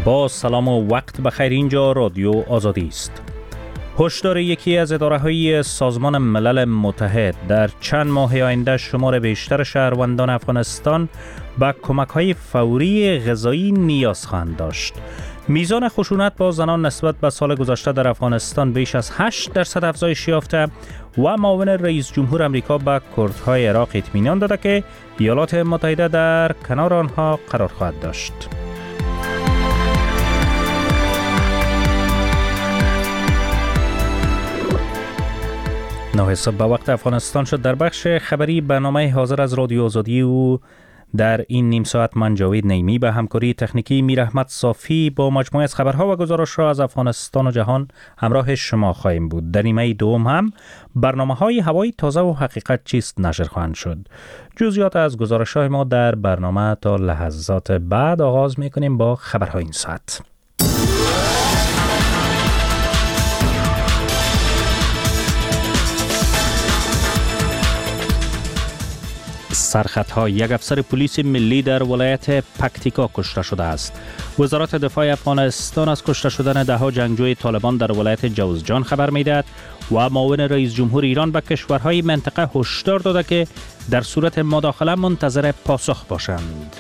با سلام و وقت بخیر. اینجا رادیو آزادی است. هشدار یکی از اداره‌های سازمان ملل متحد: در چند ماه آینده شمار بیشتر شهروندان افغانستان به کمک‌های فوری غذایی نیاز خواهند داشت. میزان خشونت با زنان نسبت به سال گذشته در افغانستان بیش از 8% افزایش یافته و معاون رئیس جمهور آمریکا به کردهای عراق اطمینان داده که ایالات متحده در کنار آنها قرار خواهد داشت. نه صبح به وقت افغانستان شد. در بخش خبری برنامه حاضر از رادیو آزادی و در این نیم ساعت من جاوید نیمی به همکاری تکنیکی میر احمد صافی با مجموعه از خبرها و گزارش‌ها از افغانستان و جهان همراه شما خواهیم بود. در نیمه دوم هم برنامه‌های هوایی تازه و حقیقت چیست نشر خواهند شد. جزئیات از گزارش‌های ما در برنامه تا لحظات بعد. آغاز می‌کنیم با خبرهای این ساعت. سرخطها: یک افسر پلیس ملی در ولایت پکتیکا کشته شده است. وزارت دفاع افغانستان از کشته شدن 10 جنگجوی طالبان در ولایت جوزجان خبر می‌دهد و معاون رئیس جمهور ایران به کشورهای منطقه هشدار داده که در صورت مداخله منتظر پاسخ باشند.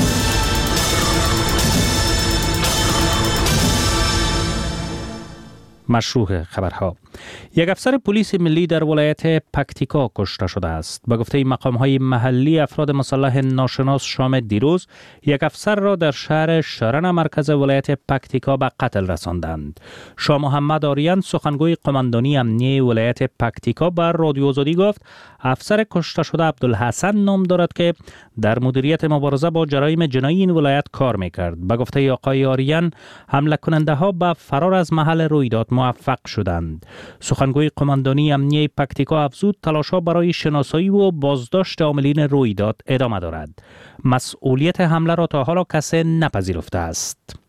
مشروع خبرها: یک افسر پلیس ملی در ولایت پکتیکا کشته شده است. به گفته مقام‌های محلی، افراد مسلح ناشناس شام دیروز یک افسر را در شهر شرن مرکز ولایت پکتیکا به قتل رساندند. شاه محمد آریان، سخنگوی قماندانی امنیه ولایت پکتیکا، بر رادیو آزادی گفت افسر کشته شده عبدالحسن نام دارد که در مدیریت مبارزه با جرایم جنایی این ولایت کار می‌کرد. به گفته آقای آریان، حمله کننده‌ها به فرار از محل رویداد موفق شدند. سخنگوی قماندانی امنیه پکتیکا افزود تلاش‌ها برای شناسایی و بازداشت عاملین رویداد ادامه دارد. مسئولیت حمله را تا حالا کسی نپذیرفته است.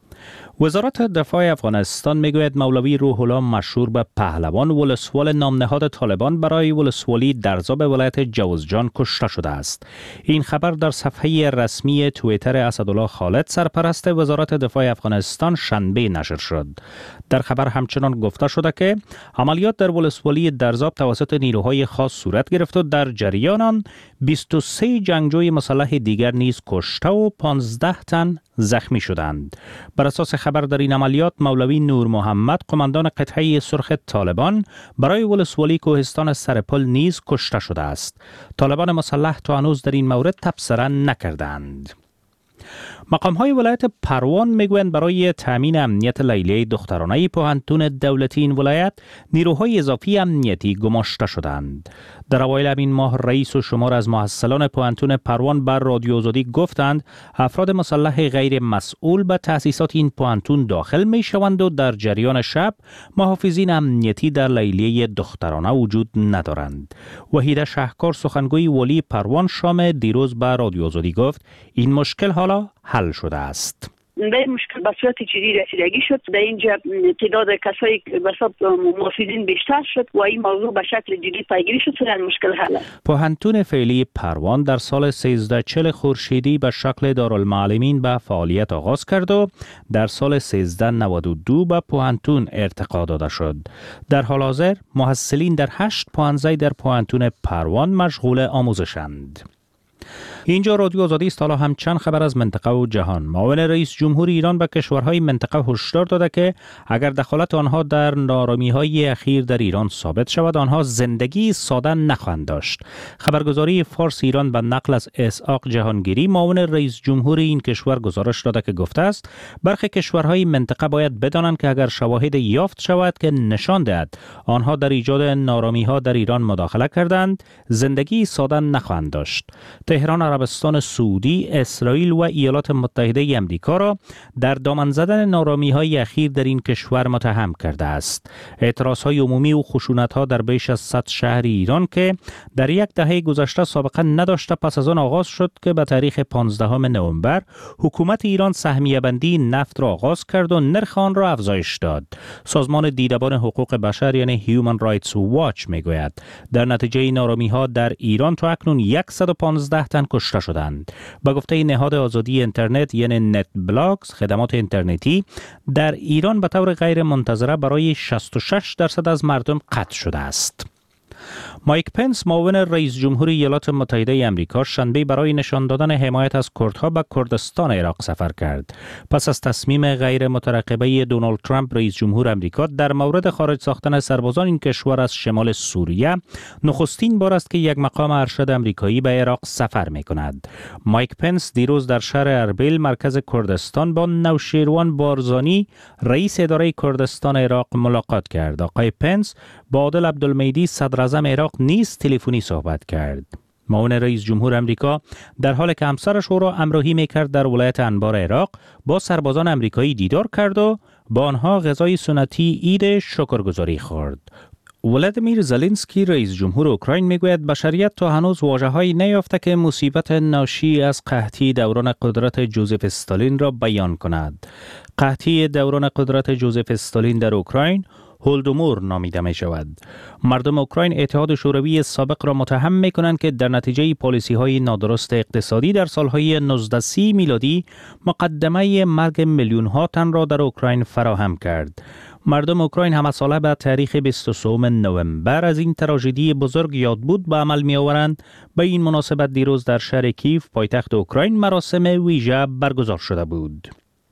وزارت دفاع افغانستان میگوید مولوی روح الله مشهور به پهلوان، ولسوال نامنهاد طالبان، برای ولسوالی درزا به ولایت جوزجان کشته شده است. این خبر در صفحه رسمی توییتر اسدالله خالد، سرپرست وزارت دفاع افغانستان، شنبه نشر شد. در خبر همچنان گفته شده که عملیات در ولسوالی درزا توسط نیروهای خاص صورت گرفت و در جریان آن 23 جنگجوی مسلح دیگر نیز کشته و 15 تن زخمی شدند. بر اساس خبر در این عملیات، مولوی نور محمد، قماندان قطعه سرخ طالبان، برای ولسوالی کوهستان سرپل نیز کشته شده است. طالبان مسلح تا هنوز در این مورد تبصره نکردند. مقام‌های ولایت پروان میگویند برای تامین امنیت لیلیه دخترانه پوهنتون دولتی این ولایت نیروهای اضافی امنیتی گماشته شدند. در اوایل همین ماه رئیس و شمار از محصلان پوهنتون پروان بر رادیو آزادی گفتند افراد مسلح غیر مسئول به تأسیسات این پوهنتون داخل میشوند و در جریان شب محافظین امنیتی در لیلیه دخترانه وجود ندارند. وحیده شهکار، سخنگوی ولی پروان، شام دیروز به رادیو آزادی گفت این مشکل حالا حل شده است. در مشکل به صورت جدی رسیدگی شد. در اینجا تعداد کسایی که به حساب محافظین بیشتر شد و این موضوع به شکل جدی پیگیری شد تا مشکل حل است. پوهنتون فعلی پروان در سال 1340 خورشیدی به شکل دارالمعلمین به فعالیت آغاز کرد و در سال 1392 به پوهنتون ارتقا داده شد. در حال حاضر محصلین در 8 پوهنځای در پوهنتون پروان مشغول آموزشند. اینجا رادیو آزادی است. حالا هم چند خبر از منطقه و جهان. معاون رئیس جمهور ایران به کشورهای منطقه هشدار داده که اگر دخالت آنها در نارامی‌های اخیر در ایران ثابت شود، آنها زندگی ساده نخواهند داشت. خبرگزاری فارس ایران به نقل از اسحاق جهانگیری، معاون رئیس جمهور این کشور، گزارش داده که گفته است برخی کشورهای منطقه باید بدانند که اگر شواهد یافت شود که نشان دهد آنها در ایجاد نارامی‌ها در ایران مداخله کردند، زندگی ساده نخواهند داشت. تهران عربستان سعودی، اسرائیل و ایالات متحده آمریکا را در دامن زدن نارامی‌های اخیر در این کشور متهم کرده است. اعتراض‌های عمومی و خشونت‌ها در بیش از 100 شهر ایران که در یک دهه گذشته سابقه نداشته پس از آن آغاز شد که به تاریخ 15 نوامبر حکومت ایران سهمیه بندی نفت را آغاز کرد و نرخ آن را افزایش داد. سازمان دیدبان حقوق بشر یعنی هیومن رایتس واچ میگوید در نتیجه نارامی‌ها در ایران تا اکنون 115 تن کشته شدند. به گفته نهاد آزادی اینترنت یعنی نت بلاکس، خدمات اینترنتی در ایران به طور غیر منتظره برای 66% از مردم قطع شده است. مایک پنس، معاون رئیس جمهور ایالات متحده آمریکا، شنبه برای نشان دادن حمایت از کردها به کردستان عراق سفر کرد. پس از تصمیم غیر مترقبه دونالد ترامپ رئیس جمهور آمریکا در مورد خارج ساختن سربازان این کشور از شمال سوریه، نخستین بار است که یک مقام ارشد آمریکایی به عراق سفر می کند. مایک پنس دیروز در شهر اربیل، مرکز کردستان، با نوشیروان بارزانی، رئیس اداره کردستان عراق ملاقات کرد. آقای پنس با عادل عبدالمیدی، صدر اعظم عراق، نیز تلفنی صحبت کرد. معاون رئیس جمهور آمریکا در حالی که همسرش او را همراهی می‌کرد در ولایت انبار عراق، با سربازان آمریکایی دیدار کرد و با آنها غذای سنتی عید شکرگزاری خورد. ولادیمیر زلنسکی، رئیس جمهور اوکراین، میگوید بشریت تا هنوز واژه‌هایی نیافته که مصیبت ناشی از قحطی دوران قدرت جوزف استالین را بیان کند. قحطی دوران قدرت جوزف استالین در اوکراین هولدومور نامیده می شود. مردم اوکراین اتحاد شوروی سابق را متهم می کنند که در نتیجه پالیسی های نادرست اقتصادی در سالهای 1930 میلادی مقدمه مرگ میلیون ها تن را در اوکراین فراهم کرد. مردم اوکراین همه ساله به تاریخ 23 نوامبر از این تراژدی بزرگ یاد بود به عمل می آورند. به این مناسبت دیروز در شهر کیف، پایتخت اوکراین، مراسم ویژه برگزار شده بود.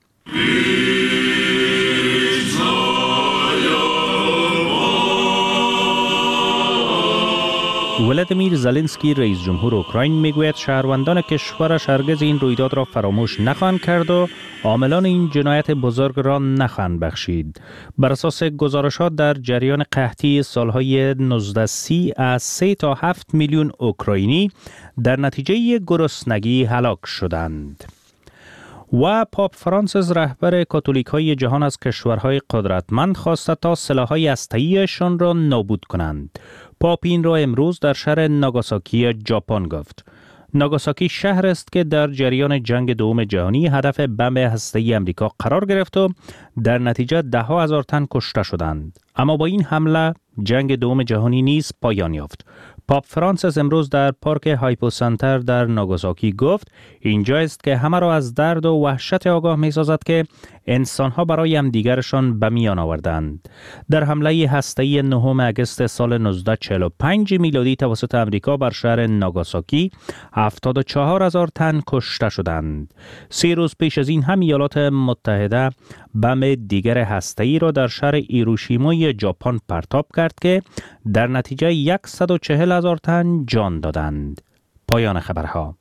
ولادیمیر زلنسکی، رئیس جمهور اوکراین، میگوید شهروندان کشورش هرگز این رویداد را فراموش نخواهند کرد و عاملان این جنایت بزرگ را نخواهند بخشید. بر اساس گزارشات در جریان قحطی سالهای 1930 از 3 تا 7 میلیون اوکراینی در نتیجه گرسنگی هلاک شدند. و پاپ فرانسیس، رهبر کاتولیک‌های جهان، از کشورهای قدرتمند خواسته تا سلاح‌های هسته‌ایشان را نابود کنند. پاپ این را امروز در شهر ناگاساکی ژاپن گفت. ناگاساکی شهر است که در جریان جنگ دوم جهانی هدف بمب هسته‌ای آمریکا قرار گرفت و در نتیجه ده‌ها هزار تن کشته شدند. اما با این حمله جنگ دوم جهانی نیز پایان یافت. پاپ فرانسیس امروز در پارک هایپو سنتر در ناگاساکی گفت اینجا است که همه را از درد و وحشت آگاه می سازد که انسانها برای همدیگرشان به میان آوردند. در حمله هسته‌ای 9 اگست سال 1945 میلادی توسط آمریکا بر شهر ناگاساکی 74,000 تن کشته شدند. 3 روز پیش از این هم ایالات متحده بمب دیگر هسته‌ای را در شهر هیروشیمای ژاپن پرتاب کرد که در نتیجه 140,000 تن جان دادند. پایان خبرها.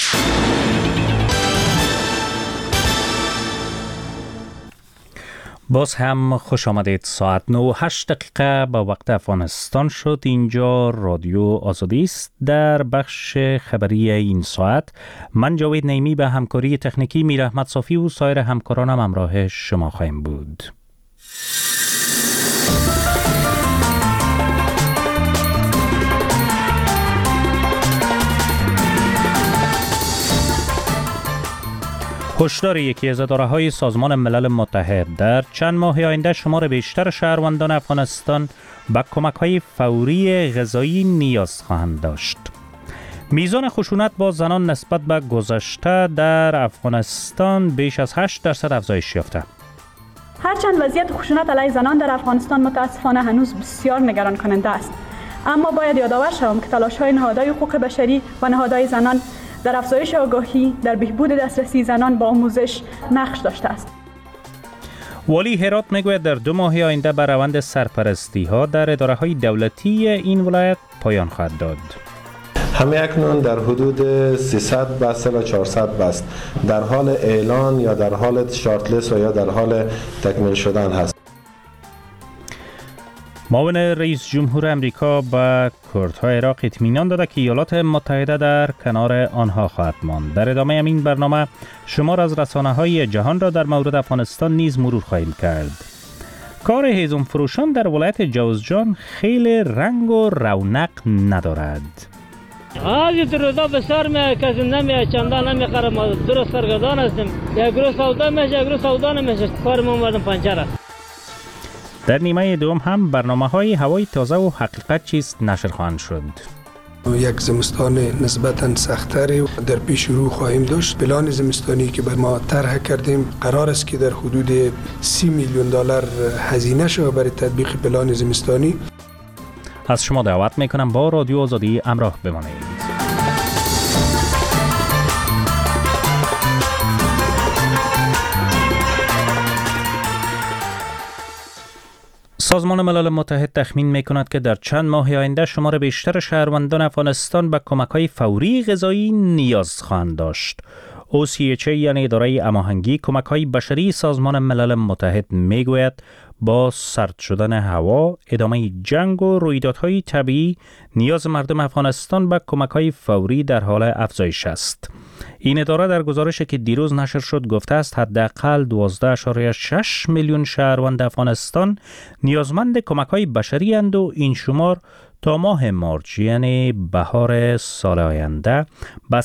باز هم خوش آمدید. ساعت 9:08 به وقت افغانستان شد. اینجا رادیو آزادی است. در بخش خبری این ساعت من جاوید نعیمی به همکاری تکنیکی میر احمد صافی و سایر همکارانم همراه شما خواهیم بود. هشدار یکی از اداره‌های سازمان ملل متحد: در چند ماه آینده شمار بیشتر شهروندان افغانستان به کمک‌های فوری غذایی نیاز خواهند داشت. میزان خشونت با زنان نسبت به گذشته در افغانستان بیش از 8% افزایش یافته. هرچند وضعیت خشونت علیه زنان در افغانستان متاسفانه هنوز بسیار نگران کننده است، اما باید یادآور شوم که تلاش‌های نهادهای حقوق بشری و نهادهای زنان در افزایش آگاهی در بهبود دسترسی زنان با آموزش نقش داشته است. والی هرات میگوید در 2 ماه آینده بر روند سرپرستی ها در اداره های دولتی این ولایت پایان خواهد داد. همه اکنون در حدود 300 بس و 400 بس در حال اعلان یا در حال شارتلیست و یا در حال تکمیل شدن هست. معاون رئیس جمهور آمریکا به کردها عراق اطمینان داده که ایالات متحده در کنار آنها خواهد ماند. در ادامه این برنامه شمار از رسانه‌های جهان را در مورد افغانستان نیز مرور خواهیم کرد. کار هیزم فروشان در ولایت جوزجان خیلی رنگ و رونق ندارد. آجی تو روزا بسیار میاد، کسی نمیاد، چندان نمیخره. ما درست سرگردان هستیم. یک روز سودا میشه، یک روز سودا نمیشه. کارمون مردم پنچر است. در نیمه دوم هم برنامه‌های هوای تازه و حقیقت چیست نشر خواهند شد. یک زمستان نسبتاً سخت‌تری در پیش رو خواهیم داشت. پلان زمستانی که بر ما طرح کردیم قرار است که در حدود 30 میلیون دلار هزینه شود برای تطبیق پلان زمستانی. از شما دعوت میکنم با رادیو آزادی همراه بمانید. سازمان ملل متحد تخمین می‌کند که در چند ماه آینده شمار بیشتر شهروندان افغانستان به کمک‌های فوری غذایی نیاز خواهند داشت. OCHA یعنی اداره هماهنگی کمک‌های بشری سازمان ملل متحد میگوید با سرد شدن هوا، ادامه جنگ و رویدادهای طبیعی، نیاز مردم افغانستان به کمک‌های فوری در حال افزایش است. این اداره در گزارشی که دیروز نشر شد گفته است حداقل 12.6 میلیون شهروند افغانستان نیازمند کمک‌های بشری اند و این شمار تا ماه مارچ یعنی بهار سال آینده به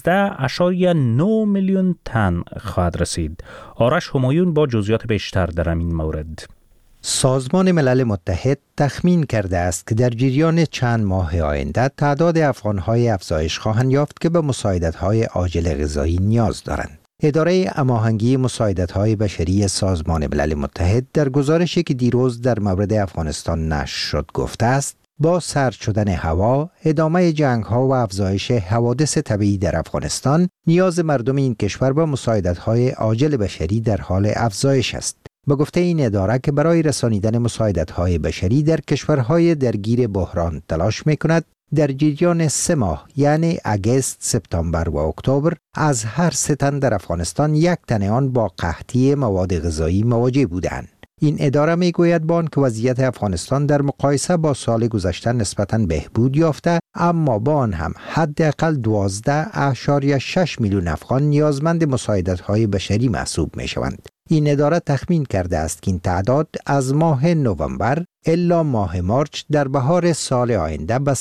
13.9 میلیون تن خواهد رسید. آرش همایون با جزئیات بیشتر در این مورد. سازمان ملل متحد تخمین کرده است که در جریان چند ماه آینده تعداد افغان‌های افزایش خواهند یافت که به مساعدت‌های عاجل غذایی نیاز دارند. اداره هماهنگی مساعدت‌های بشری سازمان ملل متحد در گزارشی که دیروز در مورد افغانستان نشر شد گفته است با سرد شدن هوا، ادامه جنگ‌ها و افزایش حوادث طبیعی در افغانستان، نیاز مردم این کشور به مساعدت‌های عاجل بشری در حال افزایش است. به گفته این اداره که برای رسانیدن مساعدت‌های بشری در کشورهای درگیر بحران تلاش می‌کند، در جریان 3 ماه یعنی اگست، سپتامبر و اکتبر از هر 3 تن در افغانستان 1 تن آن با قحطی مواد غذایی مواجه بودند. این اداره میگوید با آنکه وضعیت افغانستان در مقایسه با سال گذشته نسبتاً بهبود یافته، اما با آن هم حداقل 12.6 میلیون افغان نیازمند مساعدت‌های بشری محسوب می‌شوند. این اداره تخمین کرده است که این تعداد از ماه نوامبر الا ماه مارچ در بهار سال آینده به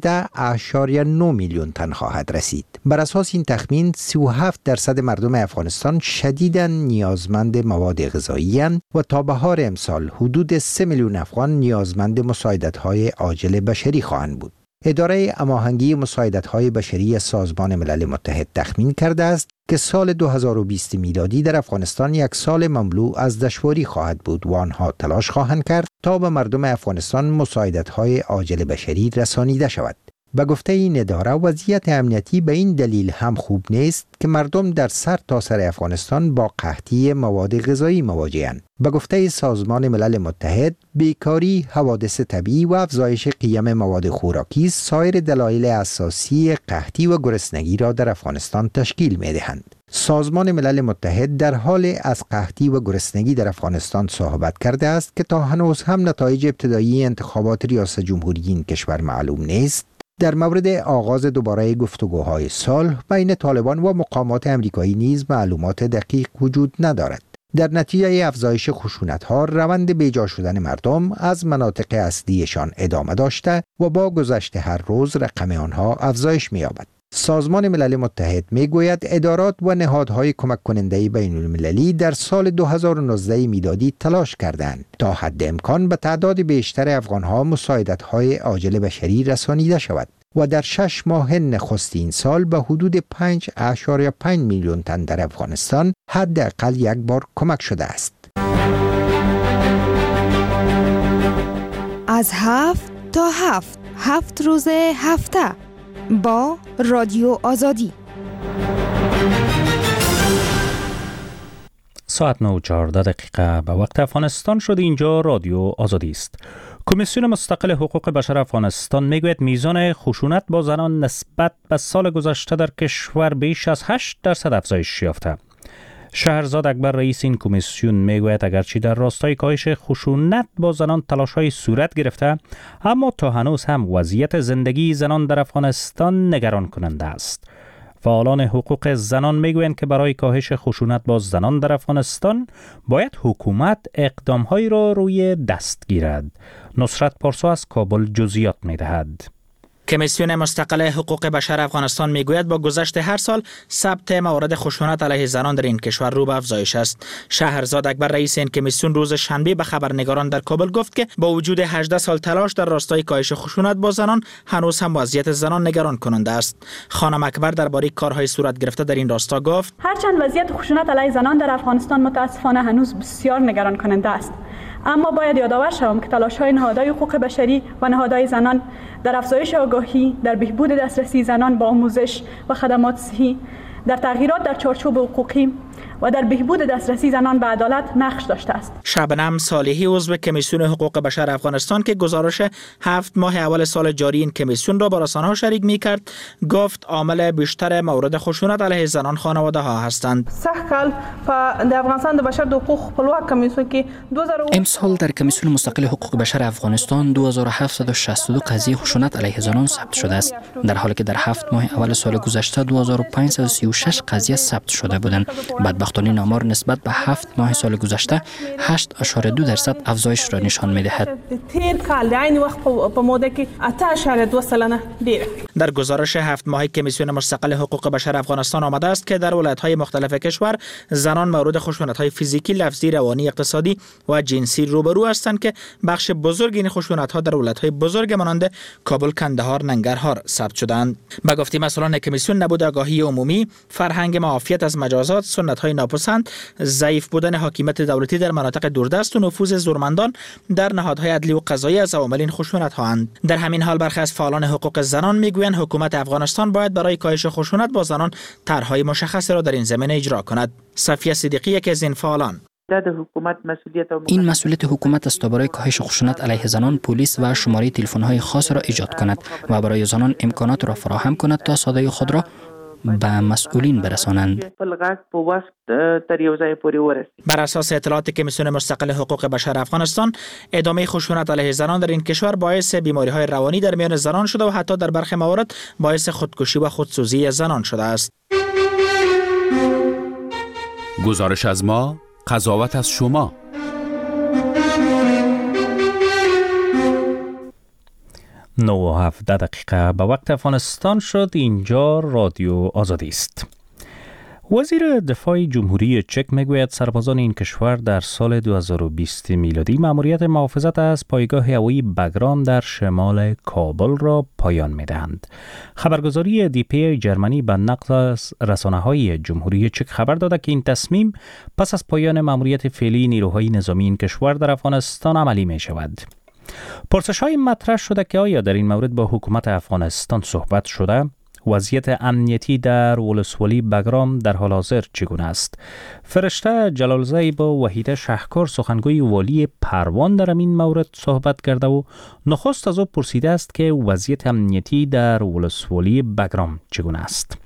13.9 میلیون تن خواهد رسید. بر اساس این تخمین 37% مردم افغانستان شدیداً نیازمند مواد غذایی اند و تا بهار امسال حدود 3 میلیون افغان نیازمند مساعدت‌های عاجل بشری خواهند بود. اداره هماهنگی مساعدت‌های بشری سازمان ملل متحد تخمین کرده است که سال 2020 میلادی در افغانستان یک سال مملو از دشواری خواهد بود و آنها تلاش خواهند کرد تا به مردم افغانستان مساعدت‌های عاجل بشری رسانیده شود. به گفته این اداره وضعیت امنیتی به این دلیل هم خوب نیست که مردم در سر تا سر افغانستان با قحطی مواد غذایی مواجه‌اند. به گفته سازمان ملل متحد بیکاری، حوادث طبیعی و افزایش قیم مواد خوراکی سایر دلایل اساسی قحطی و گرسنگی را در افغانستان تشکیل می‌دهند. سازمان ملل متحد در حال از قحطی و گرسنگی در افغانستان صحبت کرده است که تا هنوز هم نتایج ابتدایی انتخابات ریاست جمهوری این کشور معلوم نیست. در مورد آغاز دوباره گفتگوهای صلح بین طالبان و مقامات امریکایی نیز معلومات دقیق وجود ندارد. در نتیجه افزایش خشونت‌ها روند بیجا شدن مردم از مناطق اصلیشان ادامه داشته و با گذشت هر روز رقم آنها افزایش می‌یابد. سازمان ملل متحد میگوید ادارات و نهادهای کمک کننده بین المللی در سال 2019 میلادی تلاش کردند تا حد امکان به تعداد بیشتر افغانها مساعدت‌های عاجل بشری رسانیده شود و در 6 ماه نخست این سال به حدود 5.5 میلیون تن در افغانستان حداقل یک بار کمک شده است. از 7 تا 7 روز هفته با رادیو آزادی. ساعت 9:14 به وقت افغانستان شد. اینجا رادیو آزادی است. کمیسیون مستقل حقوق بشر افغانستان میگوید میزان خشونت با زنان نسبت به سال گذشته در کشور بیش از 8% افزایش یافته. شهرزاد اکبر رئیس این کمیسیون میگوید اگرچه در راستای کاهش خشونت با زنان تلاش‌های صورت گرفته، اما تا هنوز هم وضعیت زندگی زنان در افغانستان نگران کننده است. فعالان حقوق زنان میگویند که برای کاهش خشونت با زنان در افغانستان باید حکومت اقدام‌هایی را روی دست گیرد. نصرت پارسا از کابل جزئیات می‌دهد. کمیسیون مستقل حقوق بشر افغانستان میگوید با گذشت هر سال ثبت موارد خشونت علیه زنان در این کشور رو به افزایش است. شهرزاد اکبر رئیس این کمیسیون روز شنبه به خبرنگاران در کابل گفت که با وجود 18 سال تلاش در راستای کاهش خشونت با زنان هنوز هم وضعیت زنان نگران کننده است. خانم اکبر درباره کارهای صورت گرفته در این راستا گفت هرچند وضعیت خشونت علیه زنان در افغانستان متاسفانه هنوز بسیار نگران کننده است، اما باید یادآور شوم که تلاش‌های نهادهای حقوق بشری و نهادهای زنان در افزایش آگاهی، در بهبود دسترسی زنان به آموزش و خدمات صحی، در تغییرات در چارچوب حقوقی و در بهبود دسترسی زنان به عدالت نقش داشته است. شبنم صالحی عضو کمیسیون حقوق بشر افغانستان که گزارش 7 ماه اول سال جاری این کمیسیون را با رسانه‌ها شریک می‌کرد، گفت عامل بیشتر مورد خشونت علیه زنان خانواده‌ها هستند. امسال در کمیسیون مستقل حقوق بشر افغانستان 2762 قضیه خشونت علیه زنان ثبت شده است، در حالی که در 7 ماه اول سال گذشته 2536 قضیه ثبت شده بودند. بدبختانه این آمار نسبت به 7 ماه سال گذشته 8.2% افزایش را نشان می‌دهد. در گزارش 7 ماهه کمیسیون مستقل حقوق بشر افغانستان آمده است که در ولایت‌های مختلف کشور زنان مورد خشونت‌های فیزیکی، لفظی، روانی، اقتصادی و جنسی روبرو هستند که بخش بزرگ این خشونت‌ها در ولایت‌های بزرگ مانند کابل، کندهار، ننگرهار ثبت شدند. به گفته مسئولان کمیسیون، نبود آگاهی عمومی، فرهنگ معافیت از مجازات، سنت‌های ناپسند، ضعیف بودن حاکمیت دولتی در مناطق دوردست و نفوذ زورمندان در نهادهای عدلی و قضایی از عوامل این خشونت‌ها اند. در همین حال برخی از فعالان حقوق زنان میگویند حکومت افغانستان باید برای کاهش خشونت با زنان طرح‌های مشخصی را در این زمینه اجرا کند. صفیه صدیقی یکی از این فعالان: این مسئولیت حکومت است تا برای کاهش خشونت علیه زنان پلیس و شماره تلفن‌های خاص را ایجاد کند و برای زنان امکانات را فراهم کند تا صدای خود را به مسئولین برسانند. بر اساس اطلاعات کمیسیون مستقل حقوق بشر افغانستان، ادامه خشونت علیه زنان در این کشور باعث بیماری‌های روانی در میان زنان شده و حتی در برخی موارد باعث خودکشی و خودسوزی زنان شده است. گزارش از ما، قضاوت از شما. 9:17 به وقت افغانستان شد. اینجا رادیو آزادی است. وزیر دفاع جمهوری چک میگوید سربازان این کشور در سال 2020 میلادی مأموریت محافظت از پایگاه هوایی بگرام در شمال کابل را پایان میدهند. خبرگزاری DPA جرمنی به نقل از رسانه‌های جمهوری چک خبر داده که این تصمیم پس از پایان مأموریت فعلی نیروهای نظامی این کشور در افغانستان عملی می شود. پرسش‌های مطرح شده که آیا در این مورد با حکومت افغانستان صحبت شده؟ وضعیت امنیتی در ولسوالی بگرام در حال حاضر چگونه است؟ فرشته جلالزایی با وحیده شهکار سخنگوی والی پروان در این مورد صحبت کرده و نخست از او پرسیده است که وضعیت امنیتی در ولسوالی بگرام چگونه است؟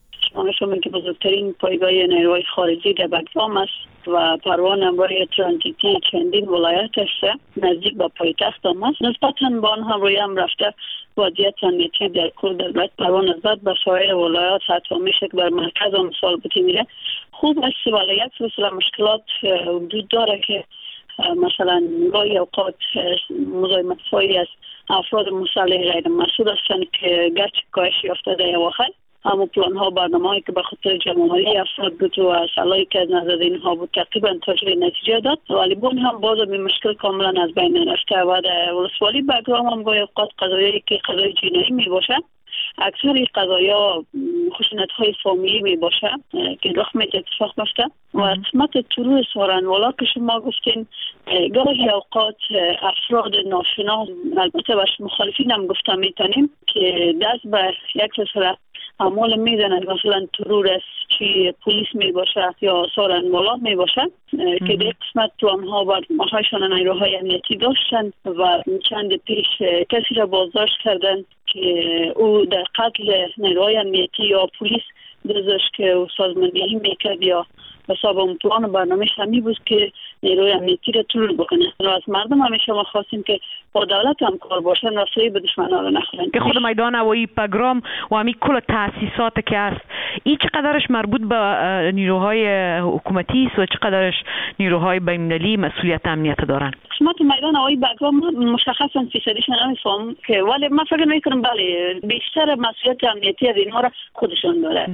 شما که بزرگترین پایگاه نیروهای خارجی در بگرام است و پروان هم برای ترانزیتی چندین ولایت است، نزدیک به پایتخت هم است. نسبتاً به آن هم روی هم رفته وضعیت امنیتی در کل دولت پروان نسبت به سایر ولایات حتی میشه که بر مرکز هم مثال بودی میره خوب است، ولی یک سلسله مشکلات وجود داره که مثلا گاهی اوقات مزاحمت‌هایی از افراد مسلح غیر مسئول هستند که گرچه کاهش یافته در اواخر، اما پلان ها برنامه‌ای که به خاطر جمع‌آوری افراد بود و سلاحی که از نظر اینها بود تقریبا تاجر نتیجه داد، ولی بون هم باز به مشکل کاملا از بین رفته و در ولسوالی بگرام هم گاهی اوقات قضایی که قضای جنایی می باشه، اکثر قضایا خشونت‌های فامیلی می باشه که رخ میده اتفاق میفته و قسمت ترور سارنوالا که شما گفتین گاهی اوقات افراد ناشناس، البته باش مخالفین هم گفته میتونیم که دست به یک سلسله اعمال میزنند، مثلا ترور است چی پلیس می باشه یا سارنوالا می باشه که در قسمت پلان ها بر ماهایشان نیروهای امنیتی داشتند و چند پیش کسی را بازداشت کردند که او در قتل نیروهای امنیتی یا پلیس داشت که او سازماندهی میکرد یا حساب اون پلان و برنامه‌ش همی بود که نیروی امنیتی را ترور بکنه. از مردم همیشه ما خواستیم که با دولت هم کار باشن و فریب دشمنان را نخورن. که خود میدان هوایی بگرام و همین کل تاسیسات که هست این چقدرش مربوط به نیروهای حکومتی است و چقدرش نیروهای بین‌المللی مسئولیت امنیت دارن؟ شما تو میدان آقای بگرام مشخصا فیصدیش نمیفهم که ولی من فکر میکنم بله بیشتر مسئولیت امنیتی از اینها را خودشون داره.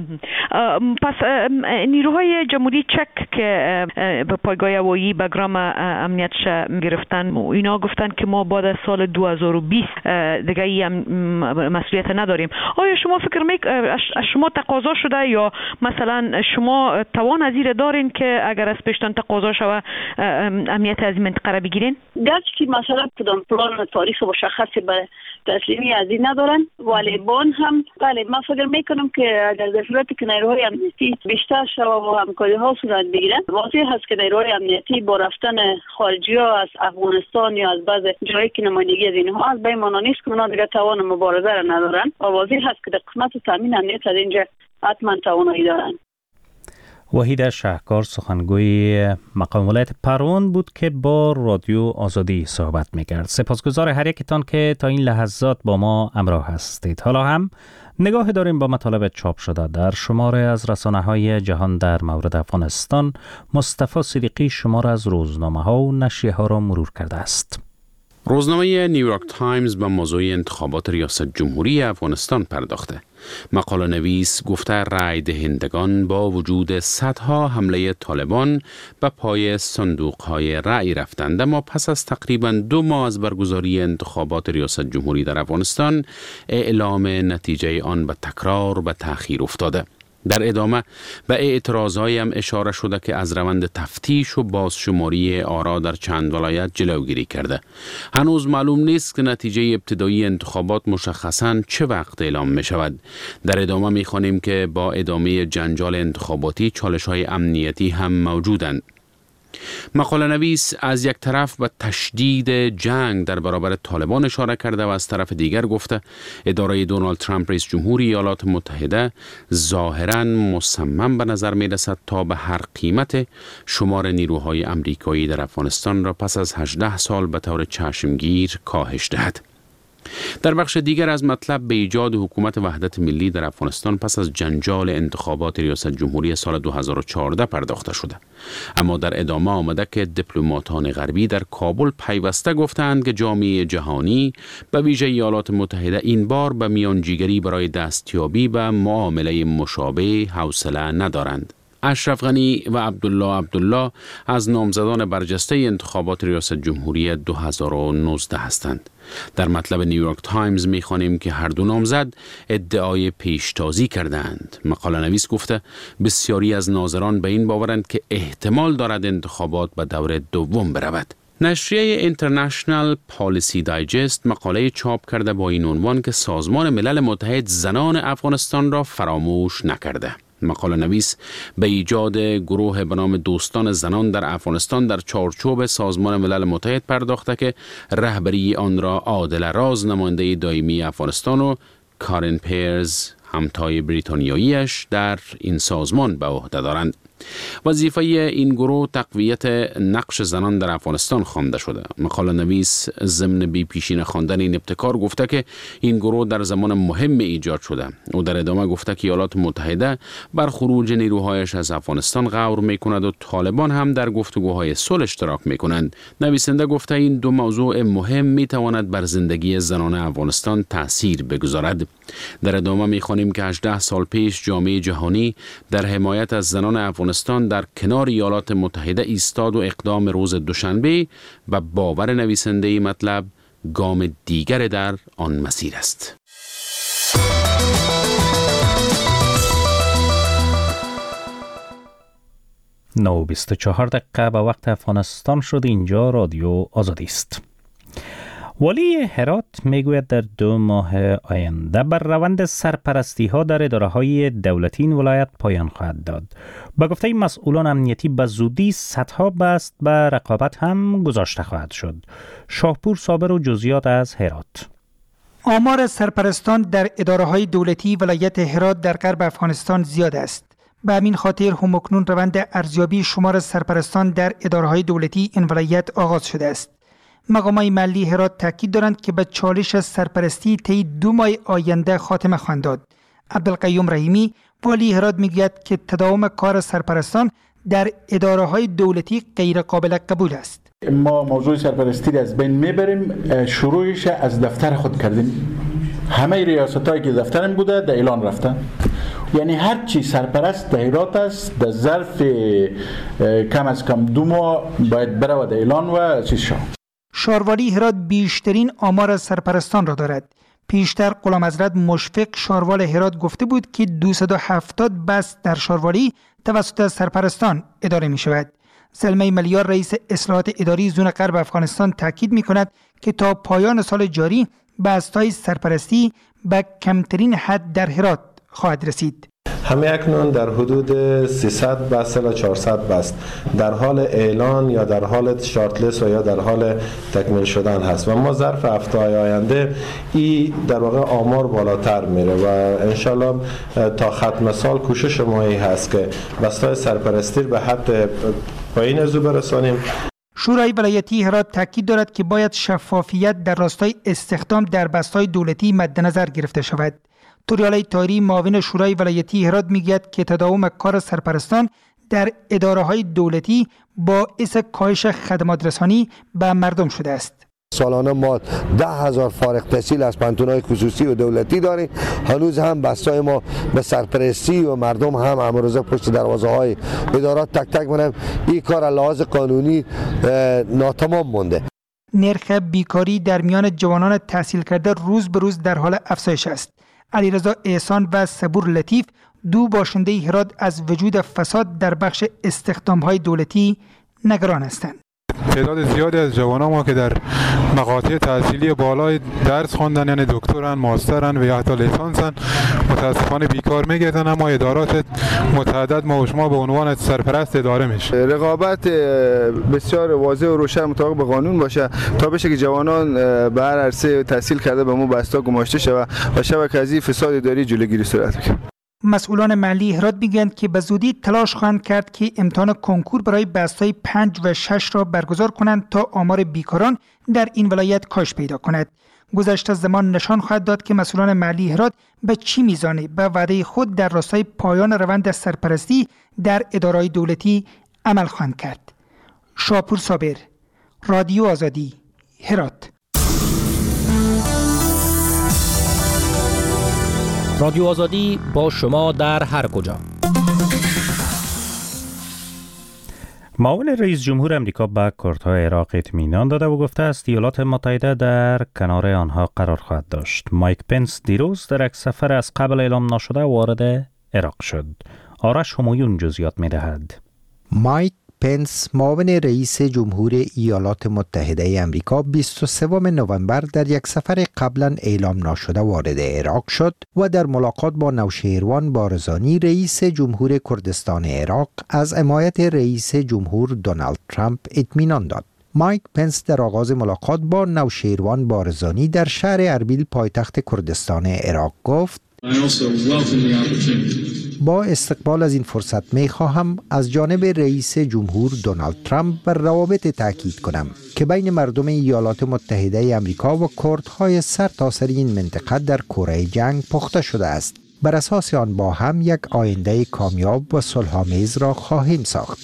پس نیروهای جمهوری چک که به پایگاه هوایی بگرام امنیتش گرفتن اینا گفتن که ما بعد از سال 2020 دیگه این مسئولیت نداریم. آیا شما فکر شما تقاضا شده یا مثلا شما توان از این دارین که اگر از پیشتان تقاضا شوه امنیت از این منطقه را بگیرین؟ گرچه مثلا کدام پلان تاریخ مشخصی به تسلیمی از این ندارن ولی بان هم بله من فکر میکنم که اگر در صورتی که نیروهای امنیتی بیشتر شوه و همکاری ها صورت بگیرن واضح هست که نیروهای امنیتی با رفتن خارجی ها از افغانستان یا از بعض جایی که نمایندگی از اینها از بین مانا نیست که اونا دیگه توان مبارزه را ندارن و واضح هست که در قسمت تامین امنیت از اینجا حتما توانایی دارن. وحید شهکار سخنگوی مقام ولایت پروان بود که با رادیو آزادی صحبت میکرد. سپاسگزار هر یکتان که تا این لحظات با ما همراه هستید. حالا هم نگاه داریم با مطالب چاپ شده در شماره از رسانه‌های جهان در مورد افغانستان. مصطفی صدیقی شماره از روزنامه‌ها و نشریه‌ها را مرور کرده است. روزنامه نیویورک تایمز به موضوع انتخابات ریاست جمهوری افغانستان پرداخته. مقاله نویس گفته رای دهندگان با وجود صدها حمله طالبان به پای صندوق‌های رای رفتند، اما پس از تقریباً 2 ماه از برگزاری انتخابات ریاست جمهوری در افغانستان اعلام نتیجه آن به تکرار به تأخیر افتاده. در ادامه به اعتراضهایی هم اشاره شده که از روند تفتیش و بازشماری آرا در چند ولایت جلوگیری کرده. هنوز معلوم نیست که نتیجه ابتدایی انتخابات مشخصاً چه وقت اعلام می شود. در ادامه می خوانیم که با ادامه جنجال انتخاباتی چالش‌های امنیتی هم موجودند. مقاله نویس از یک طرف به تشدید جنگ در برابر طالبان اشاره کرده و از طرف دیگر گفته اداره دونالد ترامپ رئیس جمهوری ایالات متحده ظاهراً مصمم به نظر می رسد تا به هر قیمت شمار نیروهای امریکایی در افغانستان را پس از 18 سال به طور چشمگیر کاهش دهد. در بخش دیگر از مطلب به ایجاد حکومت وحدت ملی در افغانستان پس از جنجال انتخابات ریاست جمهوری سال 2014 پرداخته شده. اما در ادامه آمده که دیپلماتان غربی در کابل پیوسته گفتند که جامعه جهانی به ویژه ایالات متحده این بار به میانجیگری برای دستیابی به معامله مشابه حوصله ندارند. اشرف غنی و عبدالله از نامزدان برجسته انتخابات ریاست جمهوری 2019 هستند. در مطلب نیویورک تایمز می‌خوانیم که هر دو نامزد ادعای پیشتازی کردند. مقاله نویس گفته بسیاری از ناظران به این باورند که احتمال دارد انتخابات به دور دوم برود. نشریه اینترنشنال پالیسی دایجست مقاله چاپ کرده با این عنوان که سازمان ملل متحد زنان افغانستان را فراموش نکرده. مقاله نویس به ایجاد گروه به نام دوستان زنان در افغانستان در چارچوب سازمان ملل متحد پرداخته که رهبری آن را عادل راز نماینده دائمی افغانستان و کارن پیرز همتای بریتانیاییش در این سازمان به عهده دارند. وظیفه این گروه تقویت نقش زنان در افغانستان خوانده شده. مقاله نویس ضمن بی پیشین خواندن این ابتکار گفته که این گروه در زمان مهم ایجاد شده. او در ادامه گفته که ایالات متحده بر خروج نیروهایش از افغانستان غور میکند و طالبان هم در گفتگوهای صلح اشتراک میکنند. نویسنده گفته این دو موضوع مهم میتواند بر زندگی زنان افغانستان تأثیر بگذارد. در ادامه میخوانیم که 18 سال پیش جامعه جهانی در حمایت از زنان افغانستان در کنار ایالات متحده ایستاد و اقدام روز دوشنبه و باور نویسنده مطلب گام دیگر در آن مسیر است. 9:24 به وقت افغانستان شد. اینجا رادیو آزادی است. والی هرات میگوید در 2 ماه آینده بر روند سرپرستی ها در اداره های دولتی این ولایت پایان خواهد داد. با گفته مسئولان امنیتی به زودی سدها بست به رقابت هم گذاشته خواهد شد. شاهپور صابر و جزئیات از هرات. آمار سرپرستان در اداره های دولتی ولایت هرات در غرب افغانستان زیاد است. به همین خاطر همکنون روند ارزیابی شمار سرپرستان در اداره های دولتی این ولایت آغاز شده است. مقامات محلی هرات تاکید دارند که به چالش سرپرستی طی 2 ماه آینده خاتمه خواهند داد. عبدالقیوم رحیمی والی هرات میگوید که تداوم کار سرپرستان در اداره‌های دولتی غیر قابل قبول است. ما موضوع سرپرستی از بین میبریم. شروعش از دفتر خود کردیم. همه ریاستایی که دفترم بوده در اعلان رفتن. یعنی هر چی سرپرست در هرات است در ظرف کم از کم 2 ماه باید بره و در اعلان و چیز شد. شاروالی هرات بیشترین آمار از سرپرستان را دارد. پیشتر غلام حضرت مشفق شاروال هرات گفته بود که 270 بست در شاروالی توسط سرپرستان اداره می شود. سلمه ملیار رئیس اصلاحات اداری زون غرب افغانستان تاکید می کند که تا پایان سال جاری بست‌های سرپرستی به کمترین حد در هرات خواهد رسید. همه اکنون در حدود 300 بست تا 400 بست در حال اعلان یا در حال شارتلیست و یا در حال تکمیل شدن هست و ما ظرف هفته‌های آینده این در واقع آمار بالاتر میره و انشالله تا ختم سال کوشش ما هست که بست‌های سرپرستی به حد پایین ازو برسانیم. شورای ولایتی هرات تاکید دارد که باید شفافیت در راستای استخدام در بست‌های دولتی مد نظر گرفته شود. توریالی طاهری معاون شورای ولایتی هرات میگوید که تداوم کار سرپرستان در اداره‌های دولتی باعث کاهش خدمات رسانی به مردم شده است. سالانه ما 10,000 فارغ التحصیل از پانتون‌های خصوصی و دولتی داریم. هنوز هم بستای ما به سرپرستی و مردم هم امروزه پشت دروازه‌های ادارات تک تک می‌ریم. این کار لحاظ قانونی ناتمام مونده. نرخ بیکاری در میان جوانان تحصیل کرده روز به روز در حال افزایش است. علیرضا احسان و صبور لطیف 2 باشنده هرات از وجود فساد در بخش استخدام‌های دولتی نگران هستند. تعداد زیادی از جوانان ما که در مقاطع تحصیلی بالای درس خواندن، یعنی دکترن، ماسترن و یا حتی لیسانسن، متاسفانه بیکار میگردن، اما ادارات متعدد ما و شما به عنوان سرپرست اداره میشه. رقابت بسیار واضح و روشن مطابق به قانون باشه تا بشه که جوانان به هر عرصه تحصیل کرده به مو بستا گماشته شود و شبکه از فساد اداری جلوگیری صورت بگیرد. مسئولان محلی هرات میگویند که به زودی تلاش خواهند کرد که امتحان کنکور برای بست‌های 5 و 6 را برگزار کنند تا آمار بیکاران در این ولایت کاهش پیدا کند. گذشته زمان نشان خواهد داد که مسئولان محلی هرات به چی میزانه به وعده خود در راستای پایان روند سرپرستی در اداره‌های دولتی عمل خواهند کرد. شاپور صابر، رادیو آزادی، هرات. رادیو آزادی با شما در هر کجا. معاون رئیس جمهور امریکا به کردهای عراق اطمینان داده و گفته است ایالات متحده در کنار آنها قرار خواهد داشت. مایک پنس دیروز در یک سفر از قبل اعلام نشده وارد عراق شد. آرش همایون جزئیات می‌دهد. مایک پنس معاون رئیس جمهور ایالات متحده امریکا 23 نوامبر در یک سفر قبلا اعلام نشده وارد عراق شد و در ملاقات با نوشیروان بارزانی رئیس جمهور کردستان عراق از حمایت رئیس جمهور دونالد ترامپ اطمینان داد. مایک پنس در آغاز ملاقات با نوشیروان بارزانی در شهر اربیل پایتخت کردستان عراق گفت: با استقبال از این فرصت می خواهم از جانب رئیس جمهور دونالد ترامپ بر روابط تاکید کنم که بین مردم ایالات متحده آمریکا و کردهای سرتاسر این منطقه در کره جنگ پخته شده است. بر اساس آن با هم یک آینده کامیاب و صلح‌آمیز را خواهیم ساخت.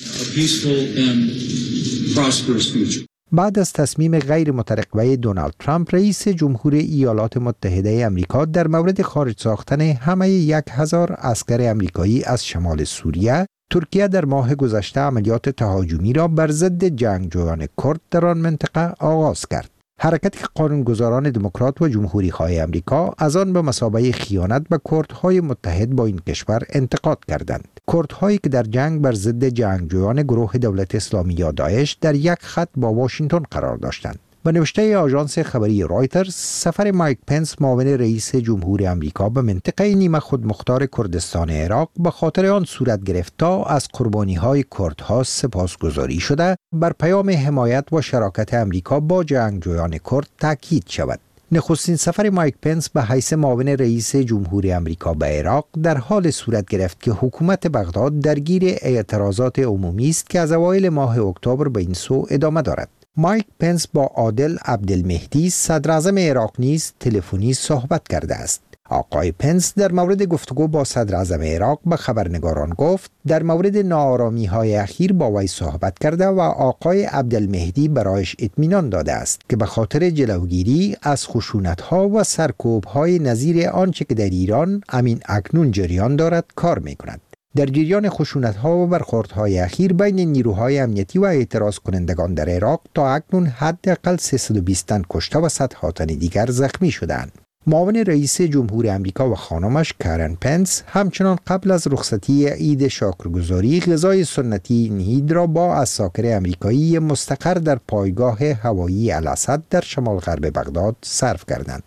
بعد از تصمیم غیر مترقبه دونالد ترامپ رئیس جمهور ایالات متحده آمریکا در مورد خارج ساختن همه 1000 عسکر آمریکایی از شمال سوریه، ترکیه در ماه گذشته عملیات تهاجمی را بر ضد جنگجویان کرد در آن منطقه آغاز کرد. حرکتی که قانونگذاران دموکرات و جمهوری‌خواه آمریکا از آن به مثابه خیانت به کردهای متحد با این کشور انتقاد کردند. کردهایی که در جنگ بر ضد جنگجویان گروه دولت اسلامی یا داعش در یک خط با واشنگتن قرار داشتند. به نوشته آژانس خبری رایترز، سفر مایک پنس معاون رئیس جمهور آمریکا به منطقه نیمه خودمختار کردستان عراق به خاطر آن صورت گرفت تا از قربانی‌های کردها سپاسگزاری شده بر پیام حمایت و شراکت آمریکا با جنگجویان کرد تاکید شود. نخستین سفر مایک پنس به حیث معاون رئیس جمهور آمریکا به عراق در حال صورت گرفت که حکومت بغداد درگیر اعتراضات عمومی است که از اوایل ماه اکتبر به این سو ادامه دارد. مایک پنس با عادل عبدالمهدی صدر اعظم عراق نیز تلفنی صحبت کرده است. آقای پنس در مورد گفتگو با صدر اعظم عراق به خبرنگاران گفت در مورد ناآرامی‌های اخیر با وی صحبت کرده و آقای عبدالمهدی برایش اطمینان داده است که به خاطر جلوگیری از خشونت‌ها و سرکوب‌های نظیر آنچه که در ایران همین اکنون جریان دارد کار می‌کند. در جریان خشونت‌ها و برخوردهای اخیر بین نیروهای امنیتی و اعتراض کنندگان در عراق تا اکنون حداقل 320 تن کشته و صدها تن دیگر زخمی شدند. معاون رئیس جمهور امریکا و خانمش کارن پنس همچنان قبل از رخصتی عید شکرگزاری غذای سنتی این عید را با عساکر امریکایی مستقر در پایگاه هوایی الاسد در شمال غرب بغداد صرف کردند.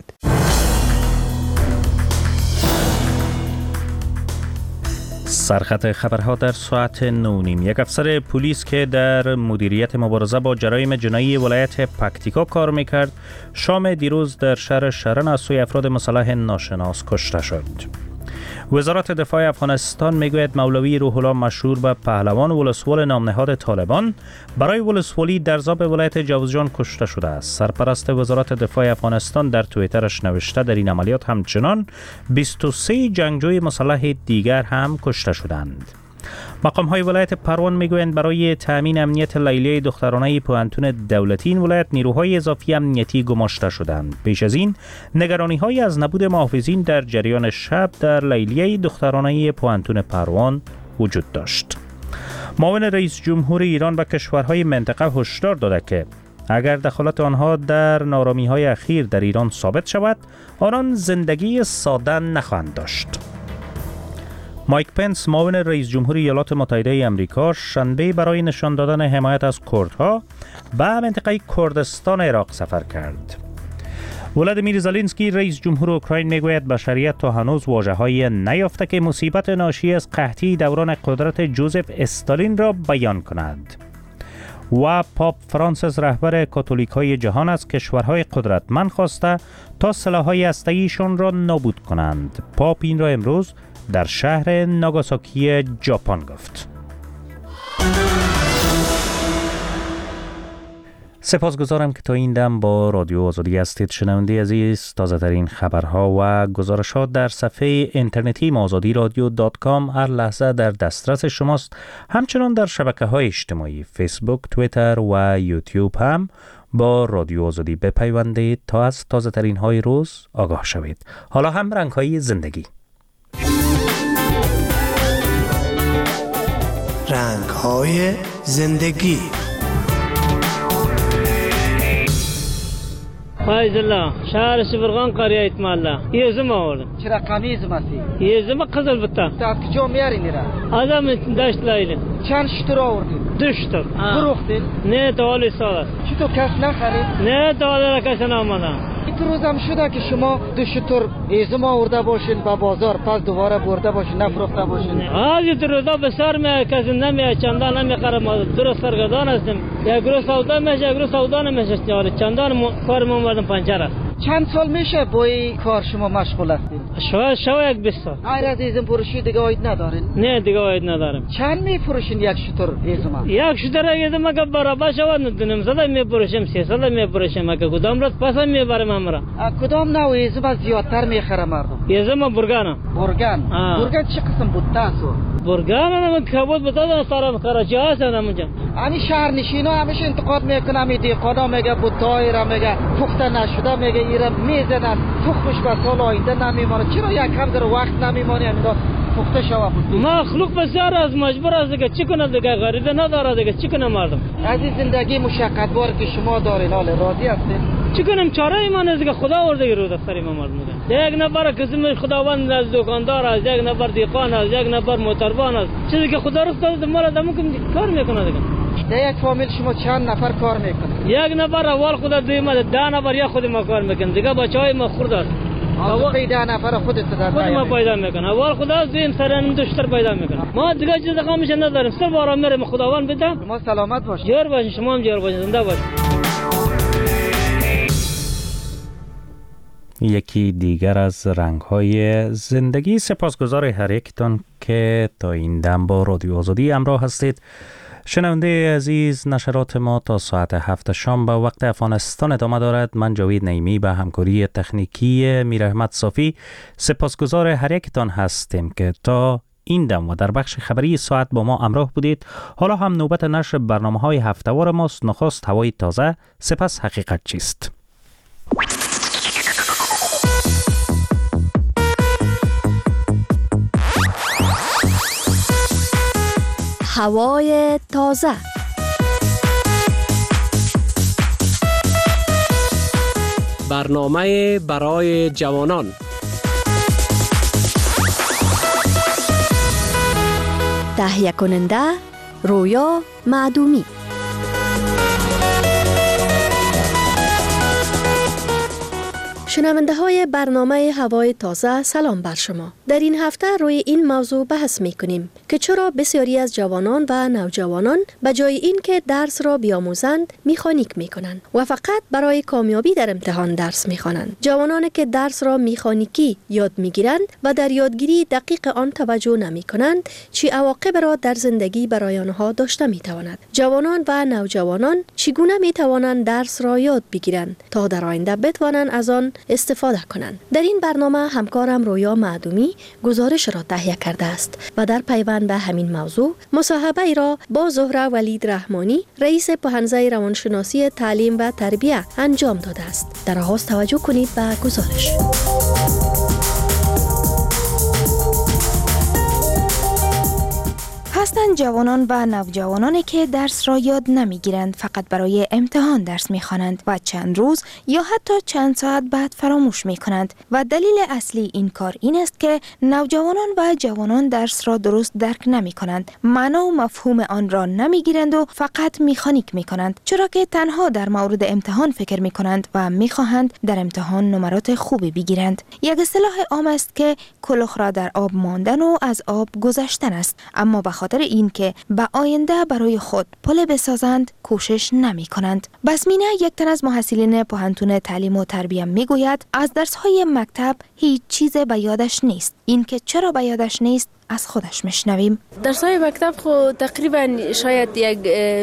سرخط خبرها در ساعت 9:30. یک افسر پلیس که در مدیریت مبارزه با جرایم جنایی ولایت پکتیکا کار میکرد شام دیروز در شهر شرن از سوی افراد مسلح ناشناس کشته شد. وزارت دفاع افغانستان میگوید مولوی روح الله مشهور به پهلوان ولسوال نامنهاد طالبان برای ولسوالی در ذاب ولایت جوزجان کشته شده است. سرپرست وزارت دفاع افغانستان در توییترش نوشته در این عملیات همچنان 23 جنگجوی مسلح دیگر هم کشته شدند. مقام‌های ولایت پروان میگویند برای تأمین امنیت لیلیه دخترانه پوهنتون دولتی این ولایت نیروهای اضافی امنیتی گماشته شدند. پیش از این نگرانی‌هایی از نبود محافظین در جریان شب در لیلیه دخترانه پوهنتون پروان وجود داشت. معاون رئیس جمهور ایران به کشورهای منطقه هشدار داده که اگر دخالت آنها در نارامی‌های اخیر در ایران ثابت شود، آنان زندگی ساده نخواهند داشت. مایک پنس معاون رئیس جمهور ایالات متحده آمریکا شنبه برای نشان دادن حمایت از کردها به منطقه کردستان عراق سفر کرد. ولادیمیر زلنسکی رئیس جمهور اوکراین میگوید بشریت تا هنوز واژه‌های نیافته که مصیبت ناشی از قحطی دوران قدرت جوزف استالین را بیان کند. و پاپ فرانسیس رهبر کاتولیک‌های جهان از کشورهای قدرتمند خواسته تا سلاح‌های هسته‌ایشان را نابود کنند. پاپ این را امروز در شهر ناگاساکی ژاپن گفت. سپاسگزارم که تا این دم با رادیو آزادی هستید. شنونده عزیز، تازه ترین خبرها و گزارشات در صفحه اینترنتی azadiradio.com هر لحظه در دسترس شماست. همچنان در شبکه‌های اجتماعی فیسبوک، توییتر و یوتیوب هم با رادیو آزادی بپیوندید تا از تازه ترین های روز آگاه شوید. حالا هم رنگ‌های زندگی. رنگ‌های زندگی. فایز الله شهر شبرغان قریه اتمالا یزم آوردم. چرا قمیز ماسی؟ یزم قزل بتا. تا کجا میاری نیرا؟ آدم داشت لایلی. چند شتر آوردی؟ 2 شتر. فروختی؟ نه تالی سال. چطور کس نخرید؟ نه تالی کس نامدن. این روزم شده که شما 2 شتر یزم آورده باشین با بازار پس دوباره برده باشین نفروخته باشین. آجی روزا بسیار می کسی نمی چندان نمی خرم درست سرگردان هستم. یک روز سودا میشه یک روز سودا نمیشه. چندان کار اومدم پنجره است. چند سال میشه با این کار شما مشغول هستید؟ شاید 20 سال. غیر از ایزم فروشی دیگه آید ندارین؟ نه دیگه آید ندارم. چند میفروشین یک شتر ایزم؟ یک شتر ایزم اگه برابر شود ندونم زده میفروشم 300 میفروشم اگه کدام روز پس میبرم امرا. کدام نوع ایزم زیادتر میخره مردم؟ ایزم برگان. برگان چه قسم بود تاسو؟ برگان هم کبود بتادن طرف کراچی هست همونجا. یعنی شهر نشینا همیشه انتقاد میکنم ایدی قادا میگه بوتای را میگه پخته نشده میگه ایرا میزنن تخمش به سال آینده نمیمونه. چرا یک کم در وقت نمیمونه امیدا پخته شوه بود؟ مخلوق بسیار از مجبور است دیگه چی کنه دیگه غریزه نداره دیگه چی کنه مردم. از این زندگی مشقت بار که شما دارین حال راضی هستید؟ چی کنم چاره ایمان است که خدا آورده رو دفتر ما مردم میگه. یک نفر کسی خداوند از دکاندار است، یک نفر دیقان است، یک نفر موتروان است. چیزی که خدا رو داده مال آدمو که کار میکنه دیگه. در یک فامیل شما چند نفر کار میکنه؟ یک نفر اول خدا دیمه 10 نفر یا خود ما کار میکنه دیگه بچهای ما خورد است. اول 10 نفر خودت در خود ما پیدا میکنه. اول خدا زین سرن دوشتر پیدا میکنه. ما دیگه چیز قامش نداریم. سر بارا میرم خداوند بده. شما سلامت باشید. جور باشین شما هم جور باشین زنده باشین. یکی دیگر از رنگ‌های زندگی. سپاسگزار هر یکتان که تا این دم با رادیو آزادی همراه هستید. شنونده عزیز، نشرات ما تا ساعت 7 شام به وقت افغانستان ادامه دارد. من جاوید نعیمی به همکاری تکنیکی میر احمد صافی سپاسگزار هر یکتان هستیم که تا این دم و در بخش خبری ساعت با ما همراه بودید. حالا هم نوبت نشر برنامه‌های هفته‌وار ماست. نخست هوای تازه، سپس حقیقت چیست. هوای تازه. برنامه برای جوانان. تهیه کننده رویا معدومی. شنونده های برنامه هوای تازه، سلام بر شما. در این هفته روی این موضوع بحث می کنیم که چرا بسیاری از جوانان و نوجوانان به جای این که درس را بیاموزند میخانیک می کنند و فقط برای کامیابی در امتحان درس می خوانند. جوانانی که درس را میخانیکی یاد می گیرند و در یادگیری دقیق آن توجه نمی کنند چی عواقب را در زندگی برای آنها داشته می تواند. جوانان و نوجوانان چگونه می توانند درس را یاد بگیرند تا در آینده بتوانند از آن استفاده کنند. در این برنامه همکارم رویا معدومی گزارش را تهیه کرده است و در پیوند به همین موضوع مصاحبه ای را با زهره ولید رحمانی، رئیس پوهنځی روانشناسی تعلیم و تربیه انجام داده است. در آغاز توجه کنید به گزارش. هستند جوانان و نوجوانانی که درس را یاد نمیگیرند، فقط برای امتحان درس میخوانند و چند روز یا حتی چند ساعت بعد فراموش میکنند و دلیل اصلی این کار این است که نوجوانان و جوانان درس را درست درک نمیکنند، معنا و مفهوم آن را نمیگیرند و فقط میخانیک میکنند، چرا که تنها در مورد امتحان فکر میکنند و میخواهند در امتحان نمرات خوبی بگیرند. یک اصطلاح عام است که کلوخ را در آب ماندن و از آب گذشتن است، اما به خاطر این که به آینده برای خود پل بسازند کوشش نمی کنند. بسمینه، یک تن از محصلین پوهنتون تعلیم و تربیه می گوید از درس‌های مکتب هیچ چیز به یادش نیست. این که چرا به یادش نیست از خودش میشنویم. درس‌های مکتب خود تقریبا شاید یک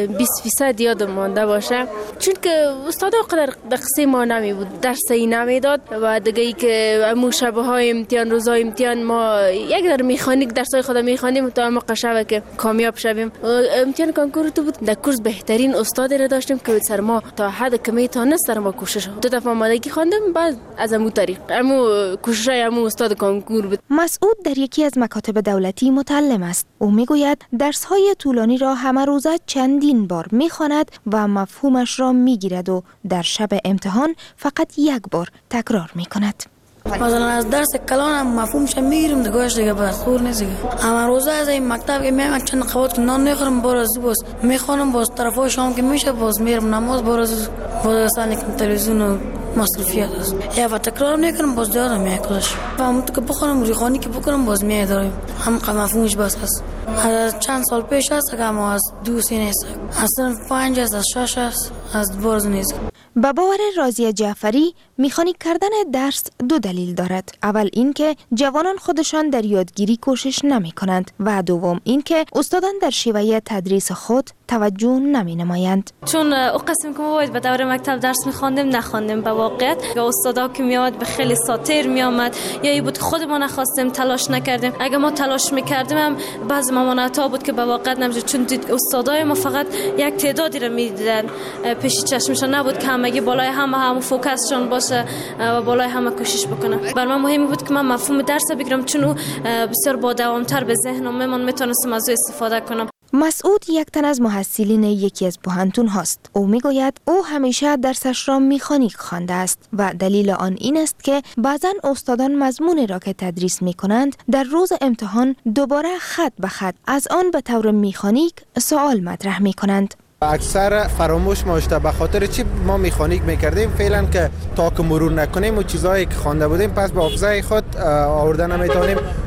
20% یاد مانده باشه، چون که استاد قدر قصه ما نمی بود، درسی نمیداد و دیگه ای که امو شب‌های امتحان، روزهای امتحان ما یک در میخانیک درس‌های خود میخوانیم تا ما قشنگ که کامیاب شویم. امتحان کنکور تو بود، در کورس بهترین استاد را داشتیم که سر ما تا حد که میتونست سر ما کوشش. دو دفعه آمادگی خواندم، بعد از امو طریق امو کوششای امو استاد کنکور بود. مسعود در یکی از مکاتب دولتی متعلم است. او میگوید درس‌های طولانی را همه روزه چندین بار میخواند و مفهومش را میگیرد و در شب امتحان فقط یک بار تکرار میکند. مثلا از درس کلان مفهومش میگیرم دیگهش دیگه بس خور نیست. همه روزه از این مکتب که میام چند خبات نان نخورم، باز میخوانم، باز طرفای شام که میشه باز میرم نماز، باز سانی که تلویزیون و مصرفیات است. یا و تکرار میکنم باز یادم میاد کلش. فهمم که بخونم ریخانی که بکنم باز میاد. هم مفهومش بس است. از چند سال پیش است که ما از 2 نیست. اصلا 5 از 6 است، از باز نیست. با باور رازیه جعفری میخانیک کردن درس 2 دلیل دارد. اول اینکه جوانان خودشان در یادگیری کوشش نمی کنند و دوم اینکه استادان در شیوه تدریس خود توجه نمی نمایند. چون او قسم که ما باید به دور مکتب درس میخواندیم نخواندیم، به واقعیت استادا که میامد به خیلی ساتیر میامد، یا ای بود خود ما نخواستیم تلاش نکردیم. اگه ما تلاش میکردیم هم بعضی ممانعت‌ها بود که به واقعیت نمیشه، چون استادای ما فقط یک تعدادی رو میدیدن پیش چشمشون، نبود که همگی بالای همه فوکسشون باشه و بالای همه کوشش بکنه. بر من مهم بود که من مفهوم درس بگیرم، چون او بسیار با دوامتر به ذهنم میتونستم از او استفاده کنم. مسعود یک تن از محصلین یکی از پوهنتون هاست. او میگوید او همیشه درسش را میخانیک خوانده است و دلیل آن این است که بعضن استادان مضمونی را که تدریس میکنند در روز امتحان دوباره خط به خط از آن به طور میخانیک سوال مطرح میکنند. اکثر فراموش ماشته به خاطر چی ما میخانیک میکردیم، فعلا که تا که مرور نکنیم و چیزایی که خوانده بودیم پس به حافظه خود آورده نمیتونیم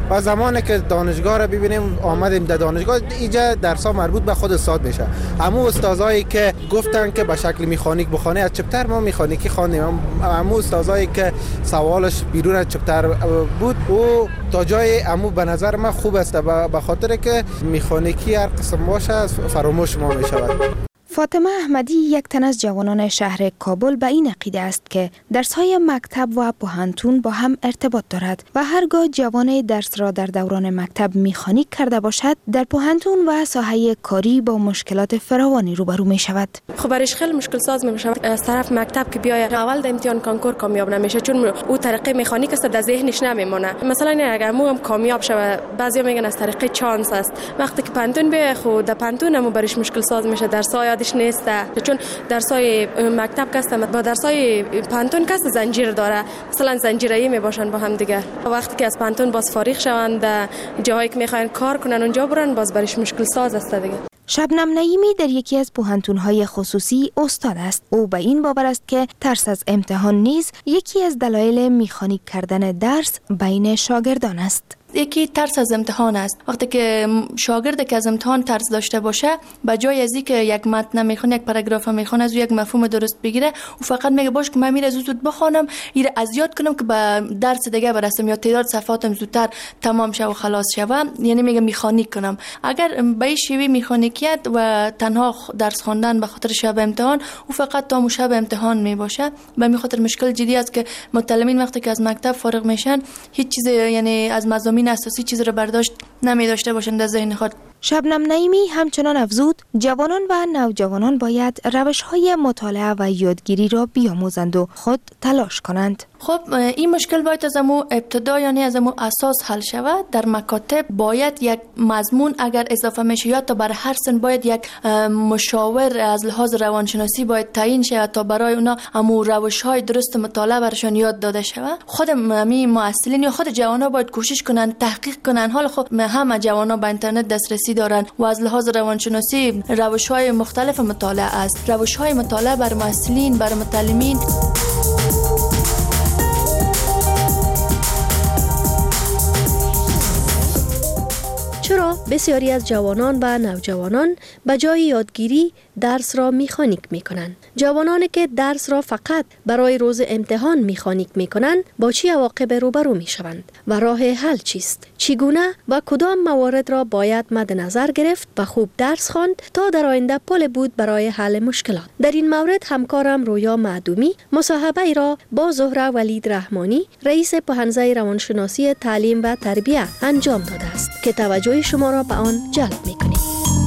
و زمانی که دانشگاه را ببینیم آمدیم در دانشگاه اینجا درس‌ها مربوط به خود استاد میشه. اما استادایی که گفتن که به شکل میخانیک بخونه از چپتر ما میخانیکی خواندیم. اما استادایی که سوالش بیرون از چپتر بود او تا جای امو به نظر من خوب است به خاطر که میخانیکی هر قسم باشه فراموش ما میشود. فاطمه احمدی یک تن از جوانان شهر کابل به این عقیده است که درس‌های مکتب و پوهنتون با هم ارتباط دارد و هرگاه جوان درس را در دوران مکتب میخانیک کرده باشد در پوهنتون و ساحه کاری با مشکلات فراوانی روبرو می شود. خب برایش خیلی مشکل ساز می شود از طرف مکتب که بیاید اول در امتحان کنکور کامیاب نمیشه چون او طریقه مکانیک است در ذهنش نمیمونه. مثلا اگر مو هم کامیاب شود بعضیا میگن از طریق چانس است. وقتی که پانتون بیای خود در پانتون هم برایش مشکل ساز میشه درس‌ها یادش نیست چون درسای مکتب کسته با درسای پانتون کس زنجیر داره مثلا زنجیرایی می باشن با هم دیگه. وقتی که از پانتون باز فارغ شوند جاهایی که میخواین کار کنن اونجا برن باز برایش مشکل ساز است دیگه. شبنم نعیمی در یکی از پوهنتون‌های خصوصی استاد است. او به این باور است که ترس از امتحان نیز یکی از دلایل میخانیک کردن درس بین شاگردان است. یکی ترس از امتحان است. وقتی که شاگرد که از امتحان ترس داشته باشه به جای از اینکه یک متن میخونه یک پاراگراف میخونه از یک مفهوم درست بگیره او فقط میگه باش که من میره زود بخونم ایره از یاد کنم که به درس دیگه برسم یا تعداد صفحاتم زودتر تمام شه و خلاص شه. یعنی میگه میخانیک کنم. اگر به این شیوه میخانیکیت و تنها درس خواندن به خاطر شب امتحان او فقط تا شب امتحان میباشه. به همین خاطر مشکل جدی است که متعلمین وقتی که از مکتب فارغ میشن هیچ چیز یعنی از مضامین اساسی چیز رو برداشت نمی داشته باشند در ذهن خود. شبنم نعیمی همچنان افزود جوانان و نوجوانان باید روش‌های مطالعه و یادگیری را بیاموزند و خود تلاش کنند. خب این مشکل باید از امو ابتدا یعنی از امو اساس حل شود. در مکاتب باید یک مضمون اگر اضافه میشه یا تا برای هر سن باید یک مشاور از لحاظ روانشناسی باید تعیین شود تا برای اونا امو روش‌های درست مطالعه برشان یاد داده شود. خود همین معلمین یا خود جوانا باید کوشش کنن تحقیق کنن. حالا خب همه جوانا به اینترنت دسترسی دارن و از لحاظ روانشناسی روش‌های مختلف مطالعه است. روش‌های مطالعه بر معلمین بر متعلمین. چرا بسیاری از جوانان و نوجوانان به جای یادگیری درس را میخانیک میکنند؟ جوانانی که درس را فقط برای روز امتحان میخانیک میکنند با چه عواقب روبرو میشوند و راه حل چیست؟ چگونه و کدام موارد را باید مد نظر گرفت و خوب درس خواند تا در آینده پل بود برای حل مشکلات؟ در این مورد همکارم رویا معدومی مصاحبه ای را با زهره ولید رحمانی رئیس پوهنځی روانشناسی تعلیم و تربیت انجام داده است که توجه شما را به آن جلب می‌کنیم.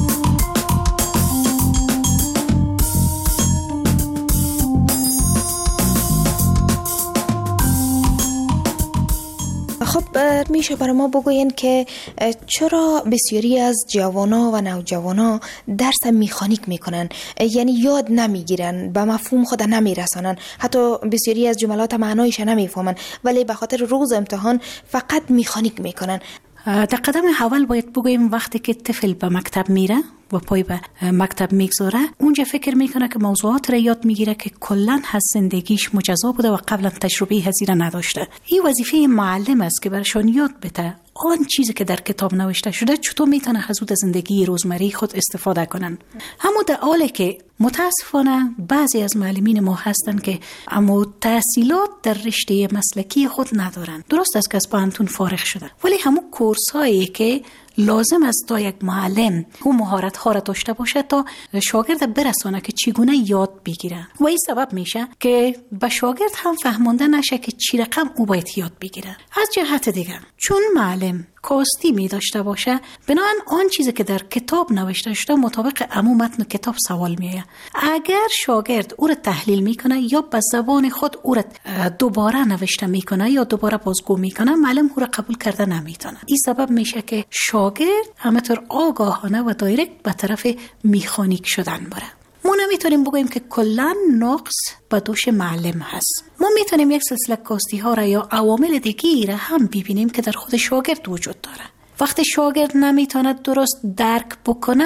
خب میشه برای ما بگوین که چرا بسیاری از جوانا و نوجوانا درس میخانیک میکنن، یعنی یاد نمیگیرن، به مفهوم خود نمیرسانن، حتی بسیاری از جملات معنایش نمیفهمن ولی به خاطر روز امتحان فقط میخانیک میکنن؟ در قدم اول باید بگویم وقتی که طفل به مکتب میره و پای به مکتب میگذاره اونجا فکر میکنه که موضوعات را یاد میگیره که کلن از زندگیش مجزا بوده و قبلا تجربه هزینه نداشته. این وظیفه معلم است که برشان یاد بده آن چیزی که در کتاب نوشته شده چطور میتونه از زندگی روزمره خود استفاده کنن. اما در حالی که متاسفانه بعضی از معلمین ما هستن که اما تحصیلات در رشته مسلکی خود ندارن. درست است که از پوهنتون فارغ شدن ولی همون کورس هایی که لازم است تا یک معلم اون مهارت ها را داشته باشه تا شاگرد برسانه که چگونه یاد بگیره و این سبب میشه که به شاگرد هم فهمانده نشه که چی رقم او باید یاد بگیره. از جهت دیگه چون معلم کاستی می داشته باشه بنابراین آن چیزی که در کتاب نوشته شده مطابق عموم متن کتاب سوال میآید. اگر شاگرد او را تحلیل میکنه یا به زبان خود او را دوباره نوشته میکنه یا دوباره بازگو میکنه معلم او را قبول کرده نمیتونه. این سبب میشه که شاگرد همینطور آگاهانه و دایرکت به طرف میخانیک شدن بره. ما نمیتونیم بگوییم که کلا نقص به دوش معلم هست. ما میتونیم یک سلسله کاستی ها را یا عوامل دیگری را هم ببینیم که در خود شاگرد وجود داره. وقتی شاگرد نمیتونه درست درک بکنه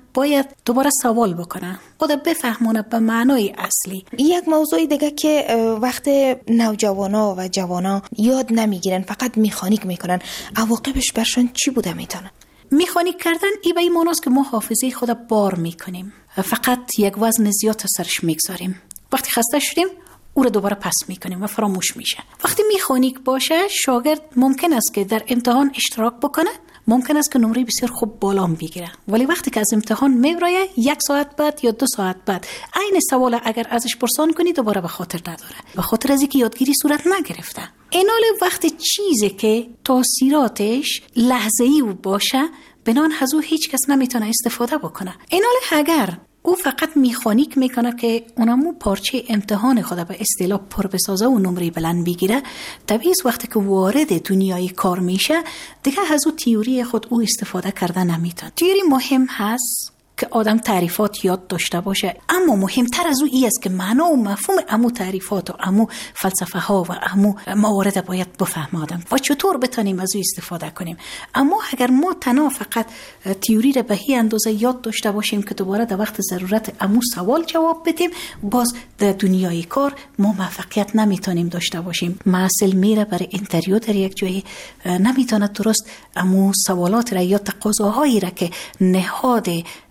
باید دوباره سوال بکنه، خود بفهمونه به معنای اصلی. یک موضوع دیگه که وقت نوجوانا و جوانا یاد نمیگیرن، فقط میخانیک میکنن، عواقبش برشان چی بوده میتونه؟ میخانیک کردن ای به این معناست که ما حافظه خود بار میکنیم، فقط یک وزن زیاد سرش میگذاریم. وقتی خسته شدیم او رو دوباره پس میکنیم و فراموش میشه. وقتی میخانیک باشه شاگرد ممکن است که در امتحان اشتراک بکنه، ممکن است که نمره بسیار خوب بالا بگیره، ولی وقتی که از امتحان میبره 1 ساعت بعد یا 2 ساعت بعد عین سوال اگر ازش پرسان کنی دوباره به خاطر نداره، به خاطر از اینکه یادگیری صورت نگرفته. اینال وقتی چیزی که تاثیراتش لحظه‌ای باشه بنان از او هیچ کس نمیتونه استفاده بکنه. اینال اگر او فقط میخانیک میکنه که اونمو پارچه امتحان خود به اصطلاح پر بسازه و نمره بلند بگیره، طبیعی است وقتی که وارد دنیای کار میشه دیگه از او تئوری خود او استفاده کرده نمیتونه. تئوری مهم هست که آدم تعریفات یاد داشته باشه، اما مهمتر از او این است که معنا و مفهوم امو تعریفات و امو فلسفه ها و امو موارد باید بفهم آدم و چطور بتونیم از او استفاده کنیم. اما اگر ما تنها فقط تئوری را به این اندازه یاد داشته باشیم که دوباره در وقت ضرورت امو سوال جواب بدیم، باز در دنیای کار ما موفقیت نمیتونیم داشته باشیم. محصل میره برای اینترویو در یک جایی نمیتونه درست امو سوالات را یا تقاضاهایی را که نهاد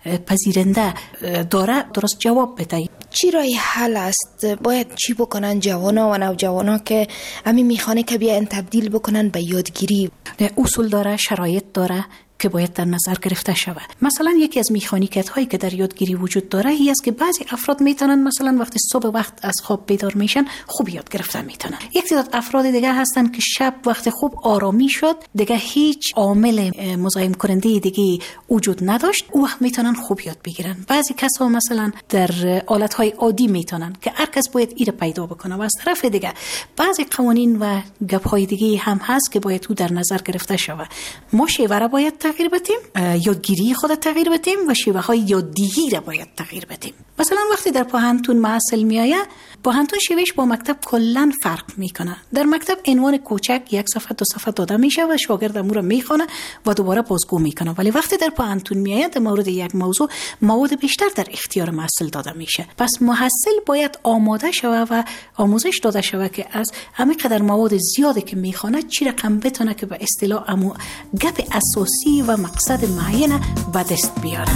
پذیرنده داره درست جواب بده. چی رای حل است؟ باید چی بکنن جوانا و نوجوانا که همین میخانه که بیان تبدیل بکنن به یادگیری؟ اصول داره، شرایط داره که باید در نظر گرفته شود. مثلا یکی از مکانیکت هایی که در یادگیری وجود داره این است که بعضی افراد میتونن مثلا وقتی صبح وقت از خواب بیدار میشن خوب یاد گرفتن میتونن. یک تعداد افراد دیگه هستن که شب وقت خوب آرامی شد دیگه هیچ عامل مزاحم کننده دیگه وجود نداشت، او میتونن خوب یاد بگیرن. بعضی کسا مثلا در حالت های عادی میتونن که هر کس باید ایره پیدا بکنه و از طرف دیگه بعضی قوانین و گپ های دیگه هم هست که باید او در نظر گرفته شود. ما شیوه باید تغییر بدیم، یادگیری خود تغییر بدیم و شیوه های یاددهی را باید تغییر بدیم. مثلا وقتی در پاهنتون محصل میآید، پاهنتون شیوهش با مکتب کلا فرق میکنه. در مکتب عنوان کوچک 1 صفحه 2 صفحه داده میشه و شاگرد امور را میخونه و دوباره بازگو میکنه، ولی وقتی در پاهنتون میآید در مورد یک موضوع مواد بیشتر در اختیار محصل داده میشه. پس محصل باید آماده شود و آموزش داده شود که از همین قدر مواد زیادی که میخونه چی رقم بتونه که به اصطلاح امو گپ اساسی و مقصد معین به دست بیاره.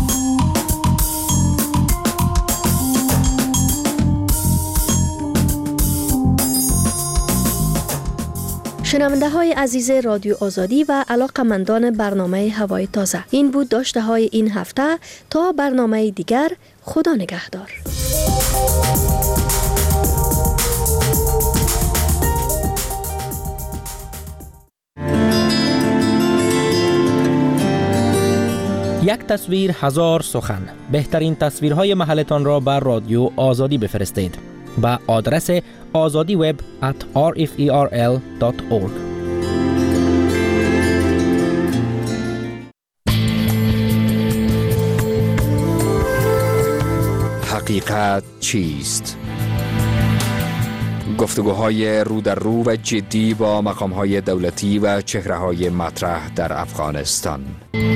شنونده های عزیز رادیو آزادی و علاقمندان برنامه هوای تازه، این بود داشته های این هفته. تا برنامه دیگر، خدا نگهدار. یک تصویر 1000 سخن. بهترین تصویرهای محلتان را بر رادیو آزادی بفرستید با آدرس azadiweb@rferl.org. حقیقت چیست؟ گفتگوهای رو در رو و جدی با مقام‌های دولتی و چهره‌های مطرح در افغانستان.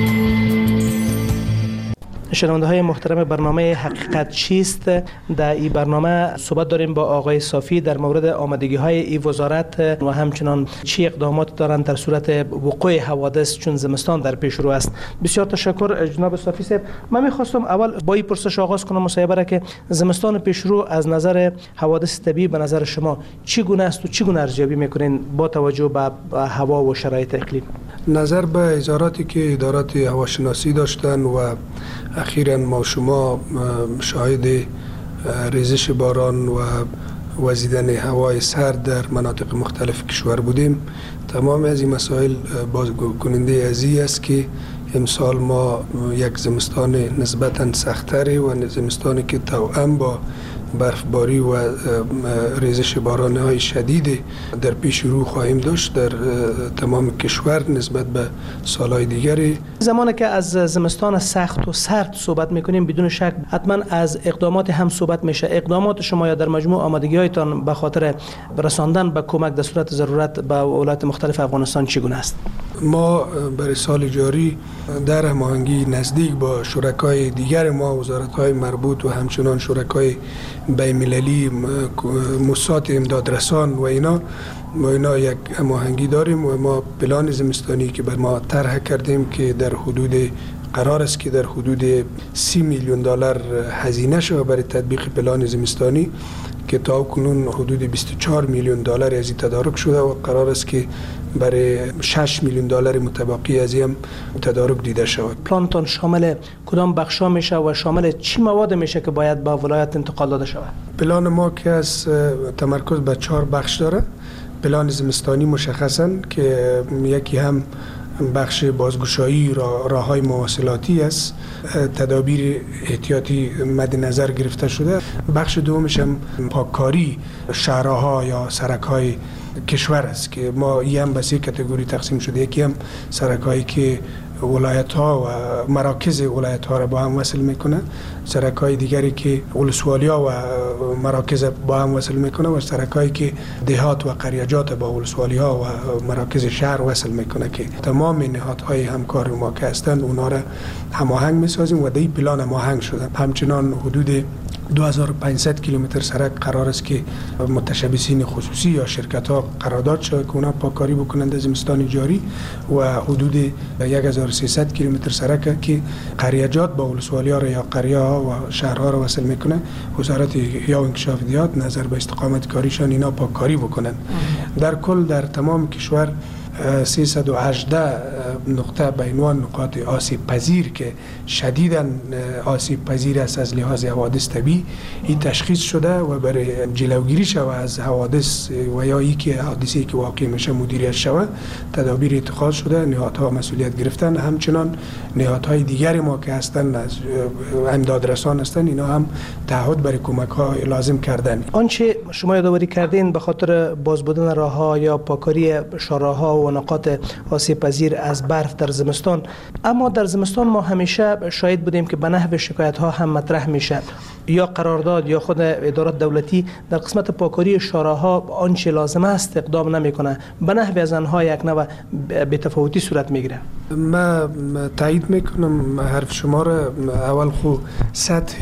شنونده های محترم برنامه حقیقت چیست، در این برنامه صحبت داریم با آقای صافی در مورد آمادگی های این وزارت و همچنان چی اقدامات دارند در صورت وقوع حوادث چون زمستان در پیش رو است. بسیار تشکر جناب صافی صاحب. من میخواستم اول با این پرسش آغاز کنم مصاحبه را که زمستان پیش رو از نظر حوادث طبیعی به نظر شما چی گونه است و چی گونه ارزیابی میکنین با توجه به هوا و شرایط اقلیم؟ نظر به اداراتی که ادارات هواشناسی داشتن و اخیراً ما شما شاهد ریزش باران و وزیدن هوای سرد در مناطق مختلف کشور بودیم. تمام از این مسائل بازگوینده از این است که امسال ما یک زمستان نسبتاً سخت‌تری و زمستانی که توأم با برفباری و ریزش باران‌های شدید در پیش رو خواهیم داشت در تمام کشور نسبت به سالهای دیگری. زمانی که از زمستان سخت و سرد صحبت میکنیم بدون شک حتما از اقدامات هم صحبت میشه. اقدامات شما یا در مجموع آمادگی‌هایتان به خاطر رساندن به کمک در صورت ضرورت به ولایت مختلف افغانستان چگونه است؟ ما برای سال جاری در هماهنگی نزدیک با شرکای دیگر ما، وزارت‌های مربوط و همچنان شرکای بین‌المللی، موسسات امدادرسان و اینا یک هماهنگی داریم و ما پلان زمستانی که بر ما طرح کردیم که قرار است که در حدود 30 میلیون دلار هزینه شود برای تطبیق پلان زمستانی که تا کنون حدود 24 میلیون دلار از این تدارک شده و قرار است که برای 6 میلیون دلار متبقی از این تدارک دیده شود. پلانتون شامل کدام بخشا میشه و شامل چی مواد میشه که باید به ولایت انتقال داده شود؟ پلان ما که از تمرکز به 4 بخش داره. پلان زمستانی مشخصاً که یکی هم بخش بازگشایی راههای مواصلاتی است، تدابیر احتیاطی مد نظر گرفته شده. بخش دومش هم پاککاری شهرها یا سرک‌های کشور است که ما هم به 3 کاتگوری تقسیم شده. یکی هم سرک‌هایی که ولایت‌ها و مراکز ولایت‌ها را با هم وصل میکنه، سرک‌های دیگری که ولسوالی‌ها و مراکز با هم وصل میکنه و سرک‌هایی که دهات و قریجات با ولسوالی‌ها و مراکز شهر وصل میکنه که تمام نهادهای همکار ما که هستند اونا را هماهنگ میسازیم و در این پلان هماهنگ شده. همچنان حدود 2500 کیلومتر سرک قرار است که متشبثین خصوصی یا شرکت‌ها قرارداد شود که اونا پاککاری بکنند از زمستان جاری و حدود 1300 کیلومتر سرک که قریجات با ولسوالی‌ها یا قریه‌ها و شهرها را وصل میکنه. وزارت یا انکشاف دیات نظر به استقامت کاریشان اینا پاککاری بکنند. در کل در تمام کشور 318 نقطه به عنوان نقاط آسیب پذیر که شدیداً آسیب پذیر است از لحاظ حوادث طبیعی این تشخیص شده و برای جلوگیری شود از حوادث و یا اینکه حادثه‌ای که واقع میشه مدیریت شود تدابیر اتخاذ شده. نهادها مسئولیت گرفتن، همچنان نهادهای دیگر ما که هستند از امدادرسان هستند اینا هم تعهد برای کمک‌ها لازم کردن. آنچه شما یادآوری کردین به خاطر باز بودن راه‌ها یا پاککاری شاهراه‌ها و نقاط آسیب پذیر از برف در زمستان، اما در زمستان ما همیشه شاهد بودیم که به نحو شکایت ها هم مطرح میشه یا قرارداد یا خود ادارات دولتی در قسمت پاککاری شاهراه‌ها آنچه لازم است اقدام نمیکنه، به نحو از آنها یک نوع بی‌تفاوتی صورت میگیره. من تایید میکنم حرف شما را. اول خو سطح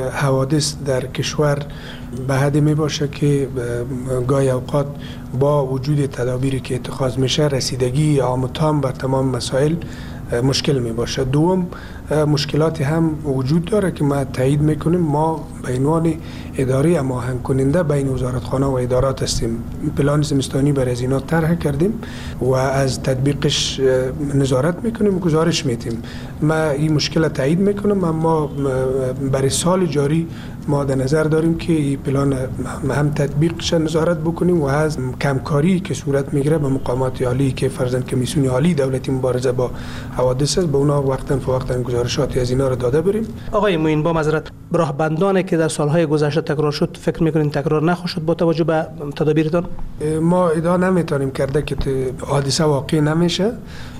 حوادث در کشور به حدی می باشه که گاهی اوقات با وجود تدابیری که اتخاذ میشه رسیدگی عام و تام بر تمام مسائل مشکل می باشه. دوم مشکلاتی هم وجود داره که ما تایید میکنیم. ما به عنوان اداره هماهنگ کننده بین وزارتخانه و ادارات هستیم. پلان زمستانی برای از اینا طرح کردیم و از تطبیقش نظارت میکنیم، گزارش میدیم. ما این مشکل تایید میکنم، اما برای سال جاری ما در نظر داریم که این پلان هم تطبیقش نظارت بکنیم و از کمکاری که صورت میگیره به مقامات عالی که فرضاً کمیسیون عالی دولتی مبارزه با حوادث است به اونا وقتاً فوقتاً گزارشاتی از اینا رو داده بریم. آقای معین، با معذرت، راهبندانی که در سالهای گذشته تکرار شد فکر میکنین تکرار نخواهد با توجه به تدابیرتان؟ ما ادعا نمیتونیم کرده که حادثه واقع نمیشه،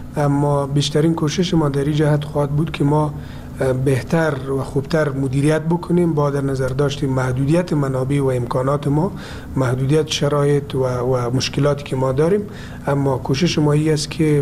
اما بیشترین کوشش ما در این جهت خواهد بود که ما بهتر و خوبتر مدیریت بکنیم با در نظر داشتیم محدودیت منابع و امکانات ما، محدودیت شرایط و مشکلاتی که ما داریم. اما کوشش ما این است که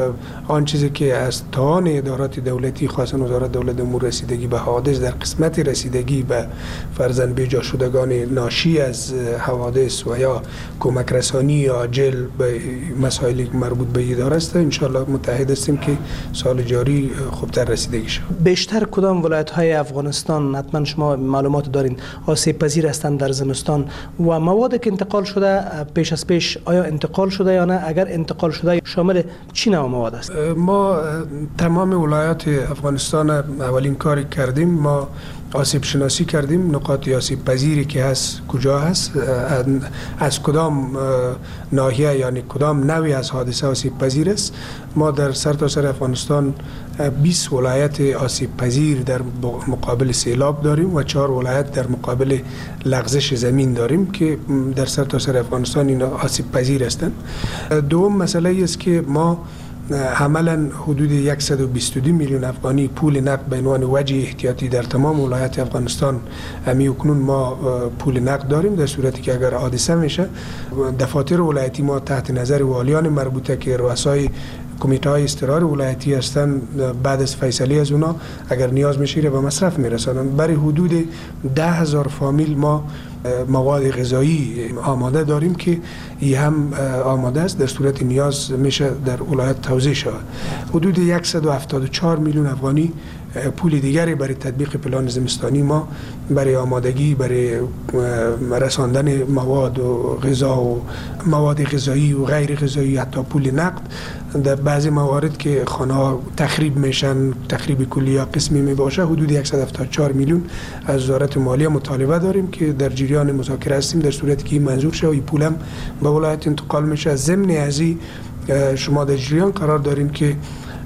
آن چیزی که از توان ادارات دولتی خاصه وزارت دولت امور رسیدگی به حوادث در قسمت رسیدگی به فرزند بیجا شدگان ناشی از حوادث و یا کمک رسانی عاجل به مسائلی مربوط به اداره است، ان شاء الله متحد هستیم که سال جاری خوبتر رسیدگی شود. بیشتر کدام ولایت‌های افغانستان حتما شما معلومات دارین آسیب پذیر هستند در زمستان و مواد که انتقال شده پیش از پیش آیا انتقال شده یا نه؟ اگر انتقال شده شامل چی نوع مواد است؟ ما تمام ولایات افغانستان اولین کاری کردیم، ما آسیب شناسی کردیم، نقاط آسیب پذیری که هست کجا هست، از کدام ناحیه یعنی کدام نوعی از حادثه آسیب پذیر است. ما در سرتاسر افغانستان 20 ولایت آسیب پذیر در مقابل سیلاب داریم و 4 ولایت در مقابل لغزش زمین داریم که در سرتاسر افغانستان اینا آسیب پذیر هستند. دوم مسئله است که ما عملا حدود 122 میلیون افغانی پول نقد به عنوان وجه احتیاطی در تمام ولایات افغانستان همی اکنون ما پول نقد داریم، در صورتی که اگر حادثه میشه دفاتر ولایتی ما تحت نظر والیان مربوطه که رؤسای کمیته های اضطراری ولایتی هستن، بعد از فیصله از اونا اگر نیاز میشه به مصرف میرسانن. برای حدود 10,000 فامیل ما مواد غذایی آماده داریم که این هم آماده است، در صورت نیاز میشه در ولایت توزیع شود. حدود 174 میلیون افغانی پول دیگری برای تطبیق پلان زمستانی ما برای آمادگی برای رساندن مواد و غذا و مواد غذایی و غیر غذایی، حتی پول نقد در بعضی موارد که خانه ها تخریب میشن، تخریب کلی یا قسمی می باشه، حدود 174 میلیون از وزارت مالیه مطالبه داریم که در جریان مذاکره هستیم. در صورتی که این منظور شه و این پول هم به ولایت انتقال میشه. ضمن از این شما در جریان قرار داریم که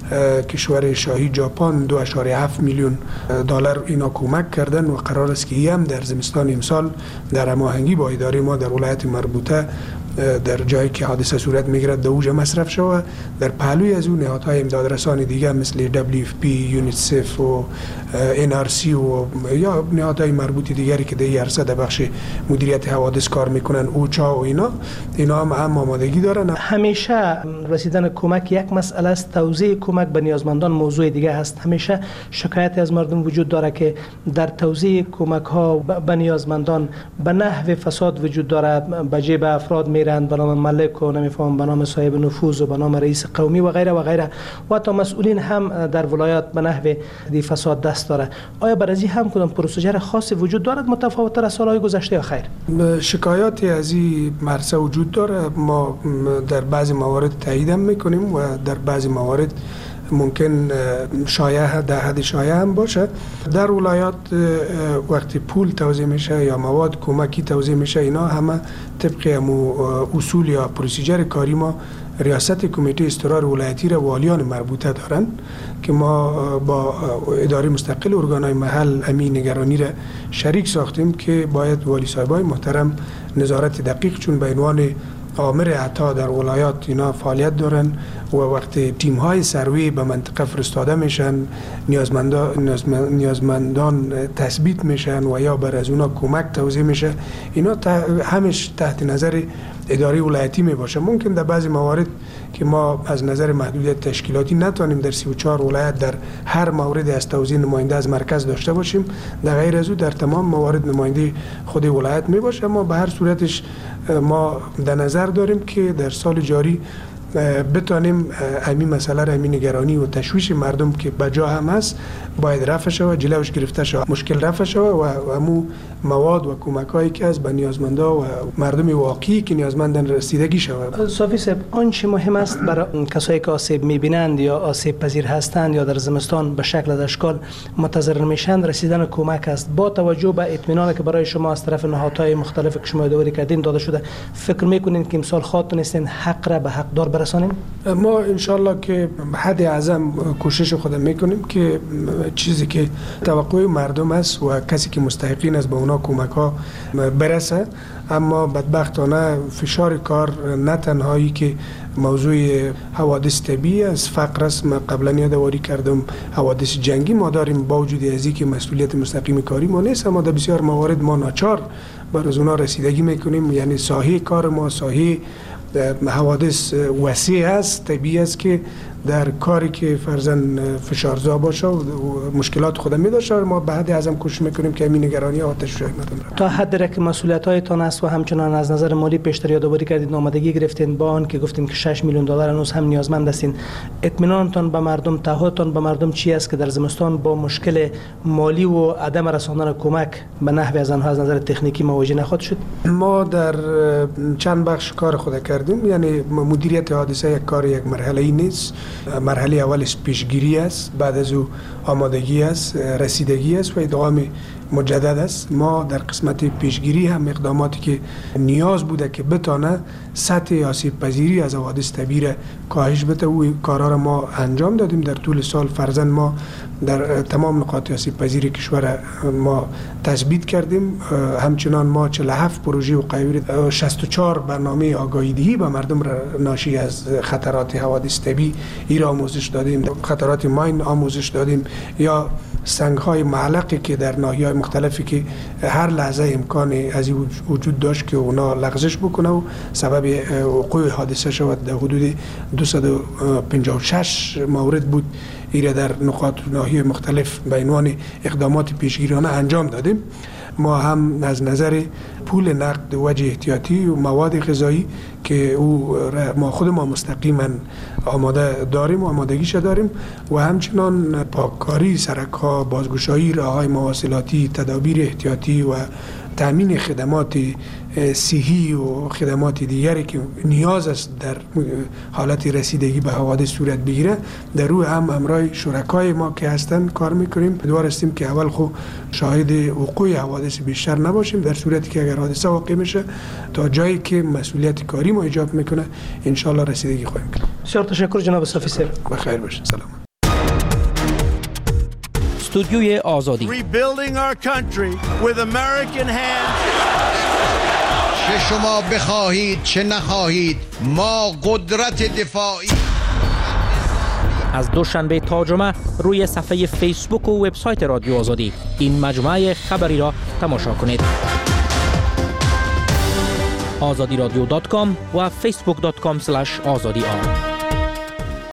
کشور شاهی ژاپن 2.7 میلیون دلار اینا کمک کردن و قرار است که هم در زمستان امسال در هماهنگی با اداره ما در ولایت مربوطه در جایی که حادثه صورت میگیرد در اوج مصرف شود. در پهلوی از اون نهادهای امدادرسانی دیگه مثل WFP، یونیسف و NRC و یا نهادهای مربوط دیگری که در عرصه در بخش مدیریت حوادث کار میکنن، اوچا و اینا هم آمادگی دارن. همیشه رسیدن کمک یک مسئله است، توزیع کمک به نیازمندان موضوع دیگه هست. همیشه شکایت از مردم وجود داره که در توزیع کمک ها به نیازمندان به نحو فساد وجود داره، به جیب افراد میرند به نام ملک و نمیفهم به نام صاحب نفوذ و به نام رئیس قومی و غیره و غیره، و حتی مسئولین هم در ولایت به نحو فساد دست داره. آیا برای هم کدام پروسیجر خاصی وجود دارد متفاوت تر از سالهای گذشته یا خیر؟ شکایاتی از این مرسه وجود داره. ما در بعضی موارد تایید هم میکنیم و در بعضی موارد ممکن شایعه در حد شایعه هم باشه. در ولایات وقتی پول توزیع میشه یا مواد کمکی توزیع میشه، اینا همه طبق اصول یا پروسیجر کاری ما ریاست کمیته اضطرار ولایتی را والیان مربوطه دارن که ما با اداره مستقل ارگانهای محل همین نگرانی را شریک ساختیم که باید والی صاحبای محترم نظارت دقیق، چون به عنوان آمر عطا در ولایات اینا فعالیت دارن و وقتی تیم های سروی به منطقه فرستاده میشن، نیازمندان تثبیت میشن و یا بر از اونا کمک توزیع میشه، اینا همش تحت نظر اداره ولایتی می باشه. ممکن در بعضی موارد که ما از نظر محدودیت تشکیلاتی نتوانیم در 34 ولایت در هر مورد از توزیع نماینده از مرکز داشته باشیم، در غیر از او در تمام موارد نماینده خود ولایت می باشه. اما به هر صورتش ما در نظر داریم که در سال جاری بتانیم همین مسئله را، همین نگرانی و تشویش مردم که بجا هم هست باید رفع شود، جلوش گرفته شود، مشکل رفع شود و همو مواد و کمکایی که از به نیازمندا و مردم واقعی که نیازمندن رسیدگی شود. صافی صاحب، آنچه مهم است برای کسایی که آسیب میبینند یا آسیب پذیر هستند یا در زمستان به شکل و اشکال متضرر میشن، رسیدن کمک است. با توجه به اطمینانی که برای شما از طرف نهادهای مختلف که شما یادآوری کردین داده شده، فکر میکنین که امسال خواهتونستین حق را به حقدار برسانیم؟ ما انشالله که حد اعظم کوشش خودم میکنیم که چیزی که توقع مردم است و کسی که مستحقین است به اونا کمک ها برسه. اما بدبختانه فشار کار نه تنهایی که موضوع حوادث طبیعی است، فقر است. من قبلا یادآوری کردم حوادث جنگی ما داریم، با وجود از اینکه مسئولیت مستقیم کاری ما نیست، اما در بسیار موارد ما ناچار بر از اونا رسیدگی میکنیم. یعنی ساحه کار ما ساحه حوادث وسیع است، طبیعی است که در کاری که فرزن فشارزا باشه و مشکلات خودم می داشته، ما به حد اعظم کوشش میکنیم که همین نگرانی ها تشویق نداره. تا حدی را که مسئولیت‌هایتان است و همچنان از نظر مالی پیشتر یادآوری کردید، آمادگی گرفتین با آن که گفتین که 6 میلیون دلار هنوز هم نیازمند هستین، اطمینانتان به مردم، تعهدتان به مردم چی است که در زمستان با مشکل مالی و عدم رساندن کمک به نحو از آنها از نظر تکنیکی مواجه نخواهد شد؟ ما در چند بخش کار خود کردیم. یعنی مدیریت حادثه یک کار یک مرحله‌ای نیست. مرحله اولش پیشگیری است، بعد از او آمادگی است، رسیدگی است و ادغام مجدد است. ما در قسمت پیشگیری هم اقداماتی که نیاز بوده که بتانه سطح آسیب پذیری از حوادث طبیعی را کاهش بده، او کارها را ما انجام دادیم در طول سال. فرزن ما در تمام نقاط آسیب پذیری کشور ما تثبیت کردیم. همچنان ما 47 پروژه و قیور 64 برنامه آگاهی دهی به مردم را ناشی از خطرات حوادث طبیعی را آموزش دادیم، خطرات ماین آموزش دادیم، یا سنگ‌های معلقی که در ناحیه‌های مختلفی که هر لحظه امکان از وجود داشت که اونا لغزش بکنه و سبب وقوع حادثه شود. در حدود 256 مورد بود ایره در نقاط ناحیه مختلف به عنوان اقدامات پیشگیرانه انجام دادیم. ما هم از نظر پول نقد وجه احتیاطی و مواد غذایی که ما خود ما مستقیما آماده داریم و آمادگیش داریم و همچنان پاککاری سرک‌ها، بازگشایی راه‌های مواصلاتی، تدابیر احتیاطی و تامین خدمات صحی و خدمات دیگری که نیاز است در حالت رسیدگی به حوادث صورت بگیره در روی هم امرای شرکای ما که هستن کار میکنیم. امیدوار هستیم که اول خود شاهد وقوع حوادث بیشتر نباشیم، در صورتی که اگر حادثه واقع میشه تا جایی که مسئولیت کاری ما ایجاب میکنه ان شاء الله رسیدگی خواهیم کرد. بسیار تشکر جناب صافی صاحب. بخیر باشید. سلام. استودیوی آزادی. Rebuilding our country with American hands. چه شما بخواهید چه نخواهید ما قدرت دفاعی. از دوشنبه تا جمعه روی صفحه فیسبوک و وبسایت رادیو آزادی این مجموعه خبری را تماشا کنید. azadi radio.com و facebook.com/azadi